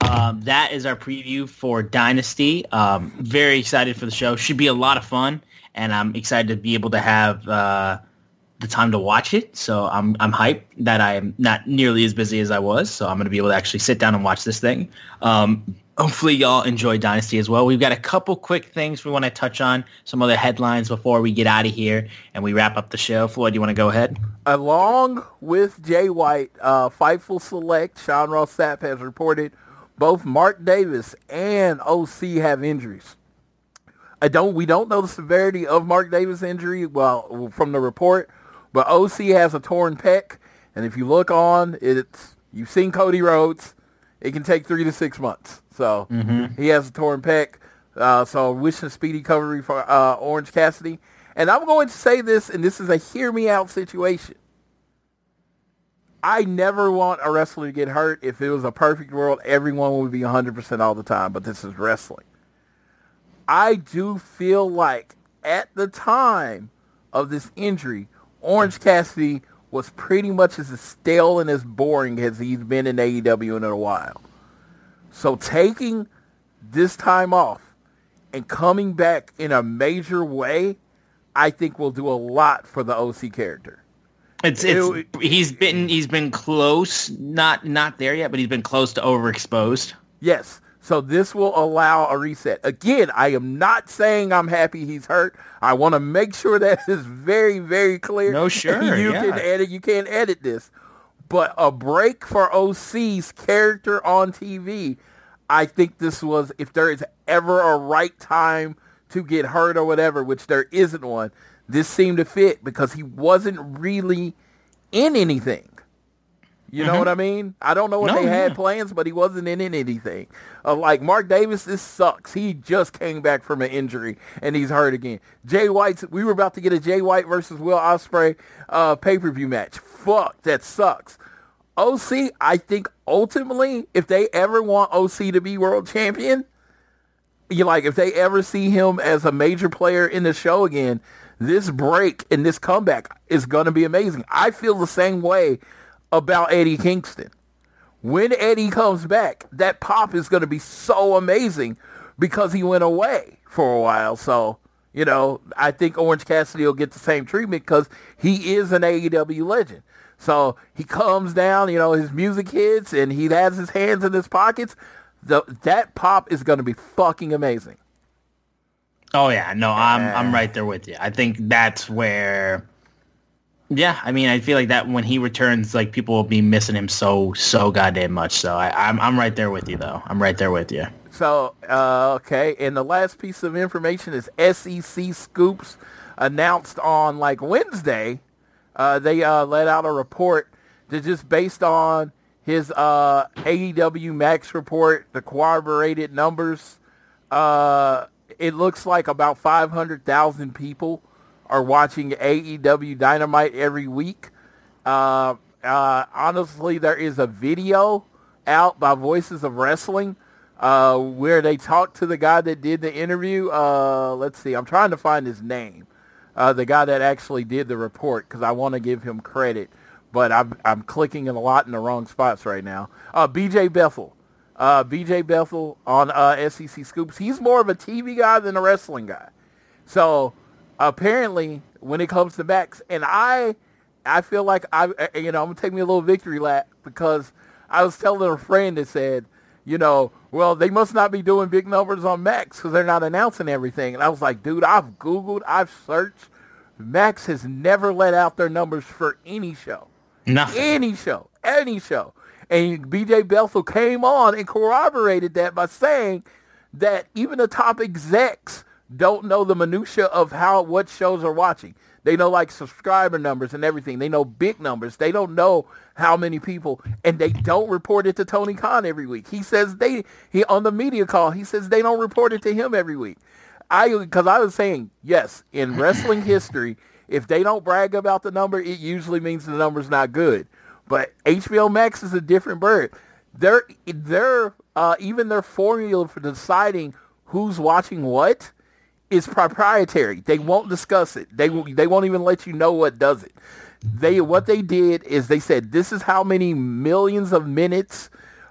um, that is our preview for Dynasty. Um, very excited for the show. Should be a lot of fun, and I'm excited to be able to have uh, the time to watch it. So I'm I'm hyped that I'm not nearly as busy as I was. So I'm going to be able to actually sit down and watch this thing. Um, hopefully y'all enjoy Dynasty as well. We've got a couple quick things we want to touch on, some other headlines before we get out of here and we wrap up the show. Floyd, you want to go ahead? Along with Jay White, uh, Fightful Select, Sean Ross Sapp has reported both Mark Davis and O C have injuries. I don't. We don't know the severity of Mark Davis' injury, well, from the report, but O C has a torn pec, and if you look on, it's you've seen Cody Rhodes. It can take three to six months. So mm-hmm. he has a torn pec. Uh, so wishing a speedy recovery for uh, Orange Cassidy. And I'm going to say this, and this is a hear me out situation. I never want a wrestler to get hurt. If it was a perfect world, everyone would be one hundred percent all the time, but this is wrestling. I do feel like at the time of this injury, Orange Cassidy was pretty much as stale and as boring as he's been in A E W in a while. So taking this time off and coming back in a major way, I think will do a lot for the O C character. It's it's it, he's been he's been close, not not there yet, but he's been close to overexposed. Yes. So this will allow a reset. Again, I am not saying I'm happy he's hurt. I want to make sure that is very, very clear. No, sure. You yeah. can edit. You can't edit this. But a break for O C's character on T V, I think this was, if there is ever a right time to get hurt or whatever, which there isn't one, this seemed to fit because he wasn't really in anything. You know mm-hmm. what I mean? I don't know what no, they had yeah. plans, but he wasn't in anything. Uh, like Mark Davis, this sucks. He just came back from an injury, and he's hurt again. Jay White's, we were about to get a Jay White versus Will Ospreay uh, pay-per-view match. Fuck, that sucks. O C, I think ultimately, if they ever want O C to be world champion, you like if they ever see him as a major player in the show again, this break and this comeback is going to be amazing. I feel the same way about Eddie Kingston. When Eddie comes back, that pop is going to be so amazing because he went away for a while. So, you know, I think Orange Cassidy will get the same treatment because he is an A E W legend. So he comes down, you know, his music hits, and he has his hands in his pockets. The, that pop is going to be fucking amazing. Oh, yeah. No, I'm I'm right there with you. I think that's where... Yeah, I mean, I feel like that when he returns, like people will be missing him so so goddamn much. So I, I'm I'm right there with you, though. I'm right there with you. So uh, okay, and the last piece of information is S E C Scoops announced on like Wednesday. Uh, they uh, let out a report that just based on his uh, A E W Max report, the corroborated numbers. Uh, it looks like about five hundred thousand people are watching A E W Dynamite every week. Uh, uh, honestly, there is a video out by Voices of Wrestling uh, where they talked to the guy that did the interview. Uh, let's see. I'm trying to find his name. Uh, the guy that actually did the report because I want to give him credit. But I'm, I'm clicking in a lot in the wrong spots right now. Uh, B J Bethel. Uh, B J Bethel on uh, S E C Scoops. He's more of a T V guy than a wrestling guy. So... apparently, when it comes to Max, and I I feel like, I, you know, I'm going to take me a little victory lap because I was telling a friend that said, you know, well, they must not be doing big numbers on Max because they're not announcing everything. And I was like, dude, I've Googled, I've searched. Max has never let out their numbers for any show. Nothing. Any show. Any show. And B J Bethel came on and corroborated that by saying that even the top execs don't know the minutia of how what shows are watching. They know like subscriber numbers and everything. They know big numbers. They don't know how many people, and they don't report it to Tony Khan every week. He says they he on the media call. He says they don't report it to him every week. I because I was saying yes in wrestling history, if they don't brag about the number, it usually means the number's not good. But H B O Max is a different bird. Their their uh, even their formula for deciding who's watching what is proprietary. They won't discuss it. They they won't even let you know what does it. They what they did is they said this is how many millions of minutes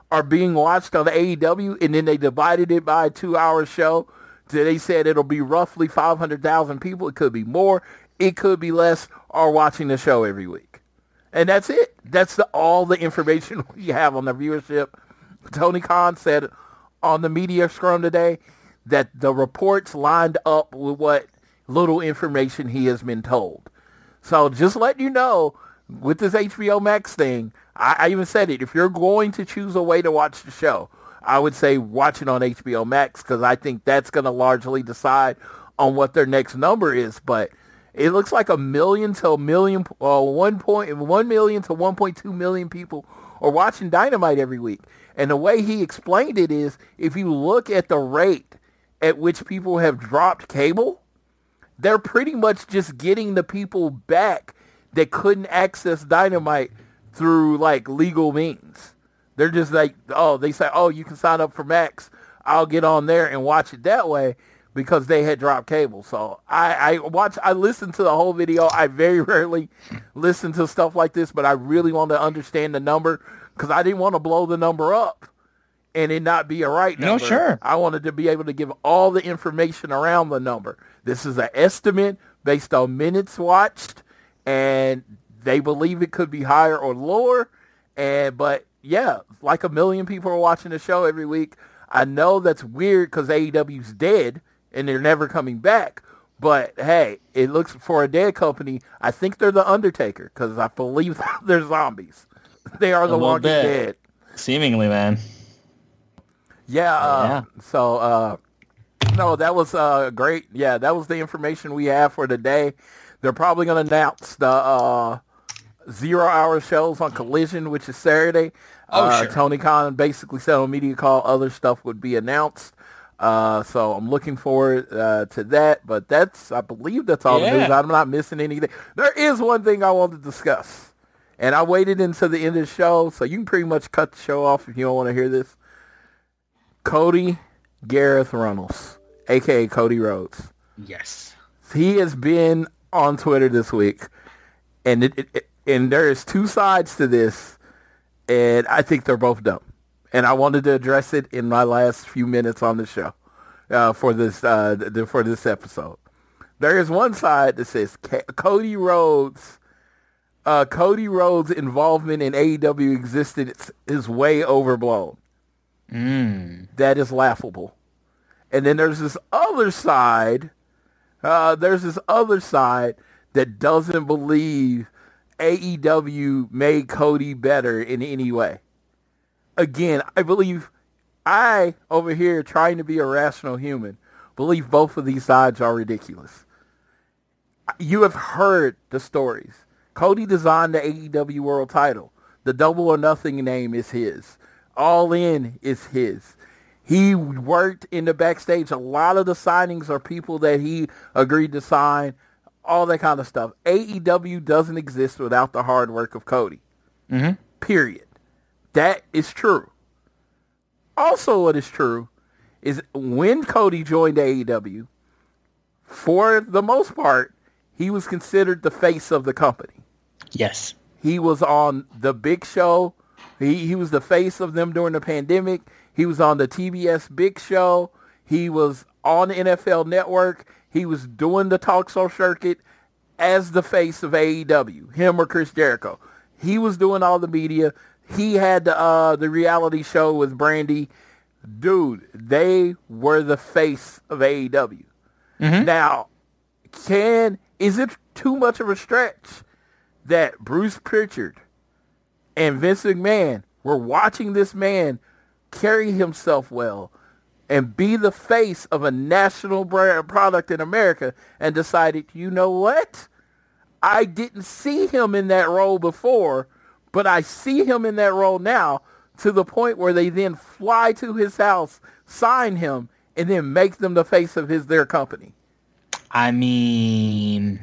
are being watched on A E W, and then they divided it by a two-hour show. So they said it'll be roughly five hundred thousand people. It could be more. It could be less, are watching the show every week. And that's it. That's the, all the information we have on the viewership. Tony Khan said on the media scrum today that the reports lined up with what little information he has been told. So just let you know, with this H B O Max thing, I, I even said it, if you're going to choose a way to watch the show, I would say watch it on H B O Max, because I think that's going to largely decide on what their next number is. But it looks like a million to a million, uh, one point one million to one point two million people are watching Dynamite every week. And the way he explained it is, if you look at the rate at which people have dropped cable, they're pretty much just getting the people back that couldn't access Dynamite through like legal means. They're just like, oh, they say, oh, you can sign up for Max. I'll get on there and watch it that way, because they had dropped cable. So I, I watch, I listened to the whole video. I very rarely listen to stuff like this, but I really want to understand the number, because I didn't want to blow the number up and it not be a right number. No, sure. I wanted to be able to give all the information around the number. This is an estimate based on minutes watched, and they believe it could be higher or lower. And but yeah, like a million people are watching the show every week. I know that's weird because A E W's dead and they're never coming back. But hey, it looks, for a dead company, I think they're the Undertaker, because I believe they're zombies. They are the Walking Dead. Seemingly, man. Yeah. Uh, yeah. So, uh, no, that was uh, great. Yeah, that was the information we have for today. They're probably going to announce the uh, zero-hour shows on Collision, which is Saturday. Oh, uh, sure. Tony Khan basically said on media call other stuff would be announced. Uh, so I'm looking forward uh, to that. But that's, I believe that's all Yeah. the news. I'm not missing anything. There is one thing I want to discuss, and I waited until the end of the show, so you can pretty much cut the show off if you don't want to hear this. Cody Gareth Runnels, a k a. Cody Rhodes. Yes. He has been on Twitter this week, and it, it, it, and there is two sides to this, and I think they're both dumb. And I wanted to address it in my last few minutes on the show uh, for this uh, th- for this episode. There is one side that says K- Cody Rhodes, uh, Cody Rhodes' involvement in A E W existence is way overblown. Mm. That is laughable. And then there's this other side. Uh, there's this other side that doesn't believe A E W made Cody better in any way. Again, I believe, I, over here, trying to be a rational human, believe both of these sides are ridiculous. You have heard the stories. Cody designed the A E W World title. The Double or Nothing name is his. All In is his. He worked in the backstage. A lot of the signings are people that he agreed to sign, all that kind of stuff. A E W doesn't exist without the hard work of Cody. Mm-hmm. Period. That is true. Also, what is true is when Cody joined A E W, for the most part, he was considered the face of the company. Yes. He was on the Big Show. He he was the face of them during the pandemic. He was on the T B S Big Show. He was on the N F L Network. He was doing the talk show circuit as the face of A E W, him or Chris Jericho. He was doing all the media. He had the uh, the reality show with Brandy. Dude, they were the face of A E W. Mm-hmm. Now, can is it too much of a stretch that Bruce Pritchard and Vince McMahon were watching this man carry himself well and be the face of a national brand product in America and decided, you know what? I didn't see him in that role before, but I see him in that role now, to the point where they then fly to his house, sign him, and then make them the face of his their company. I mean,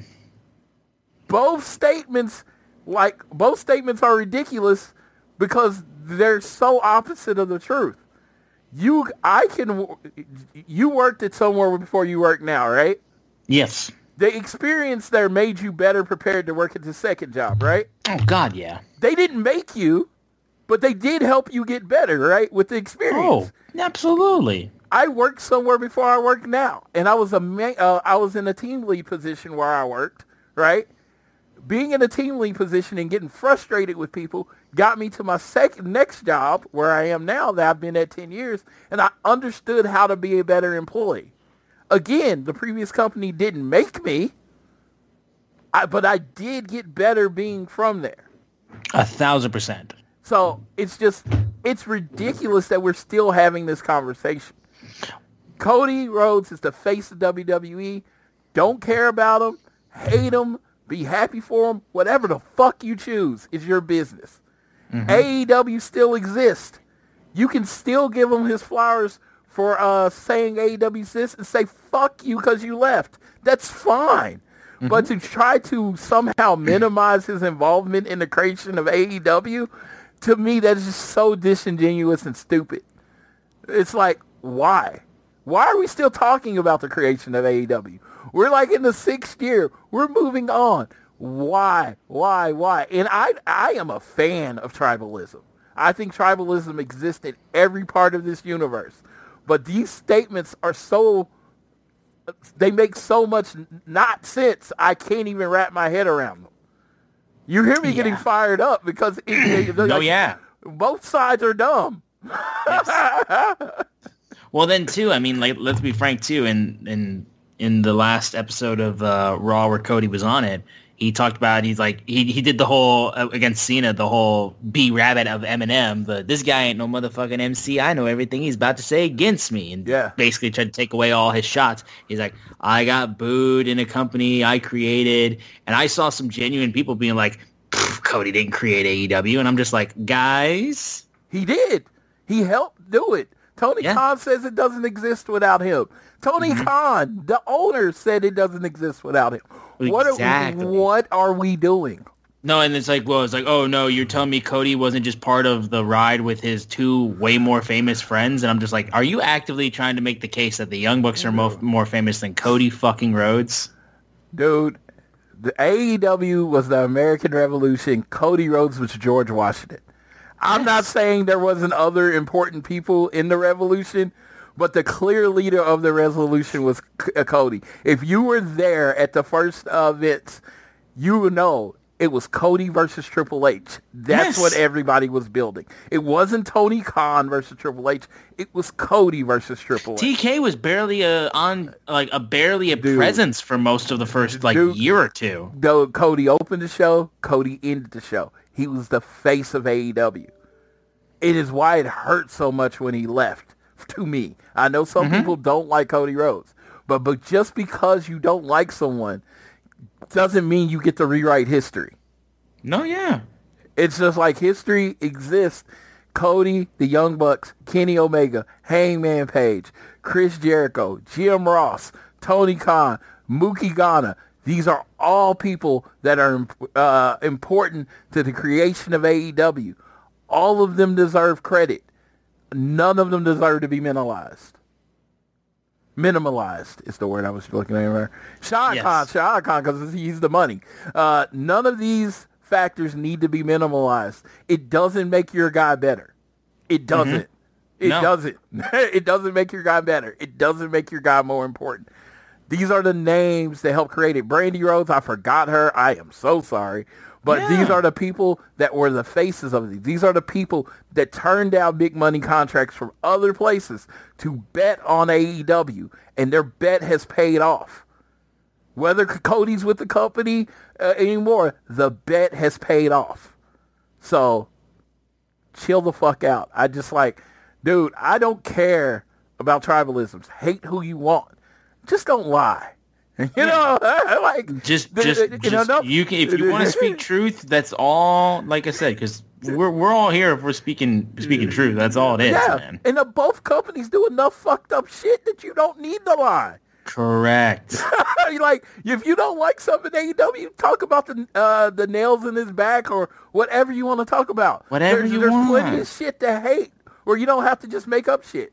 both statements, like both statements are ridiculous because they're so opposite of the truth. You, I can, you worked at somewhere before you work now, right? yes. The experience there made you better prepared to work at the second job, right? Oh, God, yeah. They didn't make you. But they did help you get better, right, with the experience. Oh, absolutely. I worked somewhere before I work now, and I was a ma- uh, I was in a team lead position where I worked, right? Being in a team lead position and getting frustrated with people got me to my second next job where I am now that I've been at ten years, and I understood how to be a better employee. Again, the previous company didn't make me, I, but I did get better being from there. A thousand percent. So it's just, it's ridiculous that we're still having this conversation. Cody Rhodes is the face of W W E. Don't care about him. Hate him. Be happy for him. Whatever the fuck you choose is your business. Mm-hmm. A E W still exists. You can still give him his flowers for uh, saying A E W exists and say fuck you because you left. That's fine. Mm-hmm. But to try to somehow minimize his involvement in the creation of A E W, to me, that is just so disingenuous and stupid. It's like, why? Why are we still talking about the creation of A E W? We're like in the sixth year. We're moving on. Why? Why? Why? And I, I am a fan of tribalism. I think tribalism exists in every part of this universe. But these statements are so, they make so much not sense, I can't even wrap my head around them. You hear me yeah. getting fired up because it, it, oh like, yeah, both sides are dumb. Yes. Well, then too, I mean, like, let's be frank too. In in in the last episode of uh, Raw where Cody was on it, he talked about he's like he he did the whole uh, against Cena, the whole B Rabbit of Eminem. The this guy ain't no motherfucking M C. I know everything he's about to say against me, and yeah. basically tried to take away all his shots. He's like, I got booed in a company I created, and I saw some genuine people being like, Cody didn't create A E W, and I'm just like, guys, he did. He helped do it. Tony yeah. Khan says it doesn't exist without him. Tony mm-hmm. Khan, the owner, said it doesn't exist without him. Exactly. What are we, what are we doing? No, and it's like, well, it's like, oh, no, you're telling me Cody wasn't just part of the ride with his two way more famous friends? And I'm just like, are you actively trying to make the case that the Young Bucks are mo- more famous than Cody fucking Rhodes? Dude, the A E W was the American Revolution. Cody Rhodes was George Washington. I'm yes. not saying there wasn't other important people in the revolution, but the clear leader of the revolution was C- uh, Cody. If you were there at the first uh, events, you would know it was Cody versus Triple H. That's yes. what everybody was building. It wasn't Tony Khan versus Triple H. It was Cody versus Triple H. T K was barely a on like a barely a Dude. presence for most of the first like Dude. year or two. Though Cody opened the show, Cody ended the show. He was the face of A E W. It is why it hurt so much when he left, to me. I know some mm-hmm. people don't like Cody Rhodes, but but just because you don't like someone doesn't mean you get to rewrite history. No, yeah. It's just like history exists. Cody, the Young Bucks, Kenny Omega, Hangman Page, Chris Jericho, Jim Ross, Tony Khan, Mookie Ghana. These are all people that are uh, important to the creation of A E W. All of them deserve credit. None of them deserve to be minimalized. Minimalized is the word I was looking at. Shah yes. Khan, Shah Khan, because he's the money. Uh, none of these factors need to be minimalized. It doesn't make your guy better. It doesn't. Mm-hmm. It no. doesn't. It doesn't make your guy better. It doesn't make your guy more important. These are the names that helped create it. Brandy Rhodes, I forgot her. I am so sorry. But yeah. these are the people that were the faces of these. These are the people that turned down big money contracts from other places to bet on A E W. And their bet has paid off. Whether Cody's with the company uh, anymore, the bet has paid off. So, chill the fuck out. I just like, dude, I don't care about tribalisms. Hate who you want. Just don't lie. You know, like just, just, you, just know, you can. If you want to speak truth, that's all. Like I said, because we're we're all here if we're speaking speaking truth. That's all it is, yeah. man. And uh, both companies do enough fucked up shit that you don't need to lie. Correct. Like if you don't like something A E W, talk about the uh, the nails in his back or whatever you want to talk about. Whatever there's, you there's want. There's plenty of shit to hate, where you don't have to just make up shit.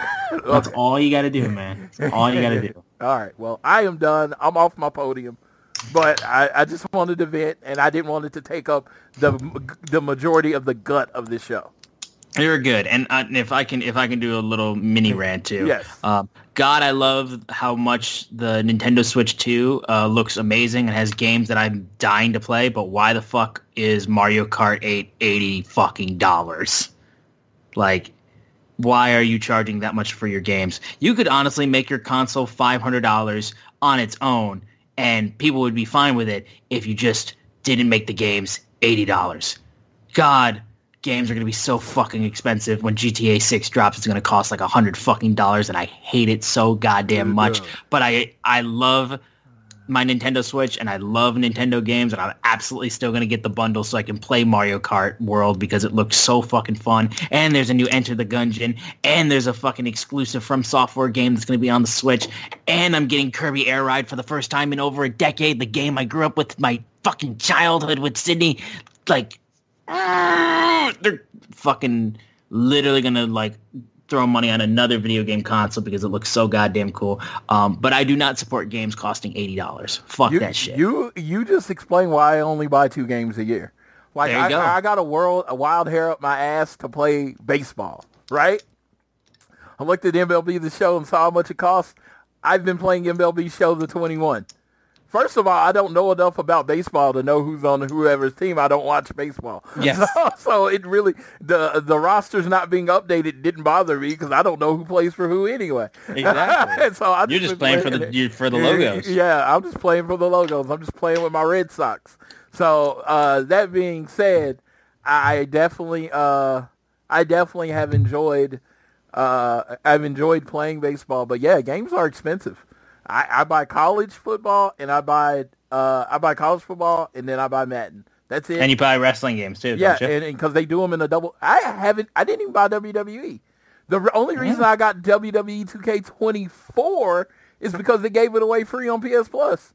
That's okay. all you got to do, man. That's all you got to do. All right. Well, I am done. I'm off my podium. But I, I just wanted to vent, and I didn't want it to take up the the majority of the gut of this show. You're good, and uh, if I can, if I can do a little mini rant too. Yes. Um, God, I love how much the Nintendo Switch two uh, looks amazing and has games that I'm dying to play. But why the fuck is Mario Kart eight eighty fucking dollars? Like, why are you charging that much for your games? You could honestly make your console five hundred dollars on its own, and people would be fine with it if you just didn't make the games eighty dollars. God. Games are going to be so fucking expensive. When G T A six drops, it's going to cost like a hundred fucking dollars, and I hate it so goddamn much. But I I love my Nintendo Switch, and I love Nintendo games, and I'm absolutely still going to get the bundle so I can play Mario Kart World because it looks so fucking fun. And there's a new Enter the Gungeon, and there's a fucking exclusive From Software game that's going to be on the Switch, and I'm getting Kirby Air Ride for the first time in over a decade, the game I grew up with my fucking childhood with Sydney. Like, they're fucking literally gonna like throw money on another video game console because it looks so goddamn cool. Um, but I do not support games costing eighty dollars. Fuck you, that shit. You you just explain why I only buy two games a year. Like there you I, go. I got a world a wild hair up my ass to play baseball, right? I looked at M L B The Show and saw how much it costs. I've been playing M L B Show the twenty-one. First of all, I don't know enough about baseball to know who's on whoever's team. I don't watch baseball. Yes. So, so it really, the the roster's not being updated didn't bother me because I don't know who plays for who anyway. Exactly. so I You're just playing, playing for the you, for the logos. Yeah, I'm just playing for the logos. I'm just playing with my Red Sox. So uh, that being said, I definitely, uh, I definitely have enjoyed, uh, I've enjoyed playing baseball. But yeah, games are expensive. I, I buy college football and I buy uh, I buy college football and then I buy Madden. That's it. And you buy wrestling games too, yeah, don't you? and because they do them in a double. I haven't. I didn't even buy W W E. The re- only reason I got W W E two K twenty-four is because they gave it away free on P S Plus.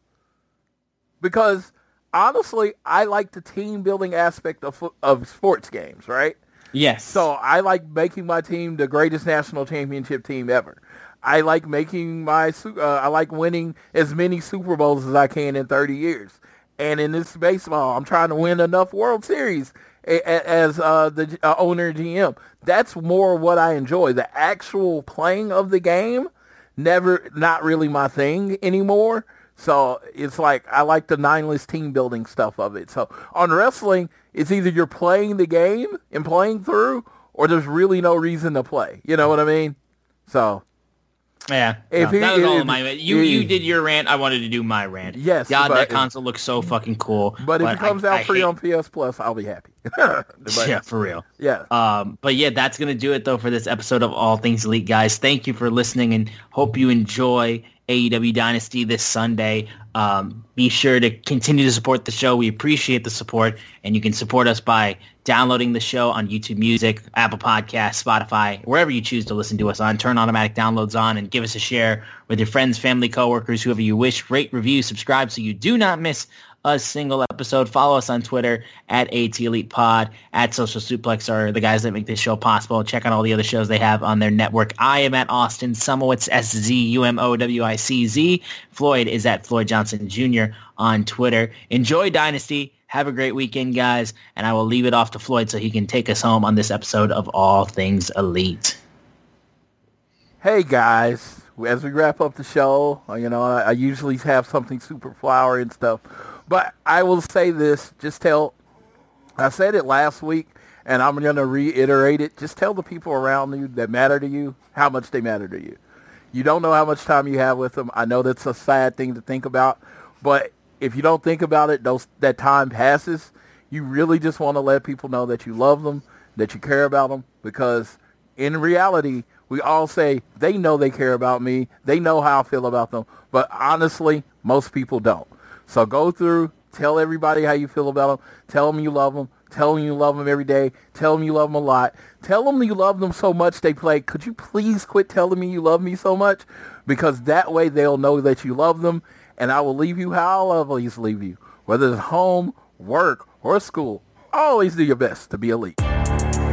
Because honestly, I like the team building aspect of of sports games, right? Yes. So I like making my team the greatest national championship team ever. I like making my, uh, I like winning as many Super Bowls as I can in thirty years. And in this baseball, I'm trying to win enough World Series as uh, the uh, owner G M. That's more what I enjoy. The actual playing of the game, never, not really my thing anymore. So it's like, I like the nineless team building stuff of it. So on wrestling, it's either you're playing the game and playing through, or there's really no reason to play. You know what I mean? So... Yeah, if no, he, that was all if, of my. You if, you did your rant. I wanted to do my rant. Yes, God, but, that console looks so fucking cool. But if it comes I, out I free hate, on P S Plus, I'll be happy. but, yeah, for real. Yeah. Um, but yeah, that's gonna do it though for this episode of All Things Elite, guys. Thank you for listening, and hope you enjoy A E W Dynasty this Sunday. Um, be sure to continue to support the show. We appreciate the support, and you can support us by downloading the show on YouTube Music, Apple Podcasts, Spotify, wherever you choose to listen to us on. Turn automatic downloads on and give us a share with your friends, family, coworkers, whoever you wish. Rate, review, subscribe so you do not miss a single episode. Follow us on Twitter at AT Elite Pod, at Social Suplex are the guys that make this show possible. Check out all the other shows they have on their network. I am at Austin Sumowitz, S Z U M O W I C Z. Floyd is at Floyd Johnson Junior on Twitter. Enjoy Dynasty. Have a great weekend, guys, and I will leave it off to Floyd so he can take us home on this episode of All Things Elite. Hey, guys. As we wrap up the show, you know, I, I usually have something super flowery and stuff, but I will say this. Just tell, I said it last week, and I'm going to reiterate it. Just tell the people around you that matter to you how much they matter to you. You don't know how much time you have with them. I know that's a sad thing to think about, but if you don't think about it, those that time passes. You really just want to let people know that you love them, that you care about them, because in reality, we all say they know they care about me. They know how I feel about them. But honestly, most people don't. So go through, tell everybody how you feel about them. Tell them you love them. Tell them you love them every day. Tell them you love them a lot. Tell them you love them so much they play, could you please quit telling me you love me so much? Because that way they'll know that you love them. And I will leave you how I'll always leave you. Whether it's home, work, or school, always do your best to be elite.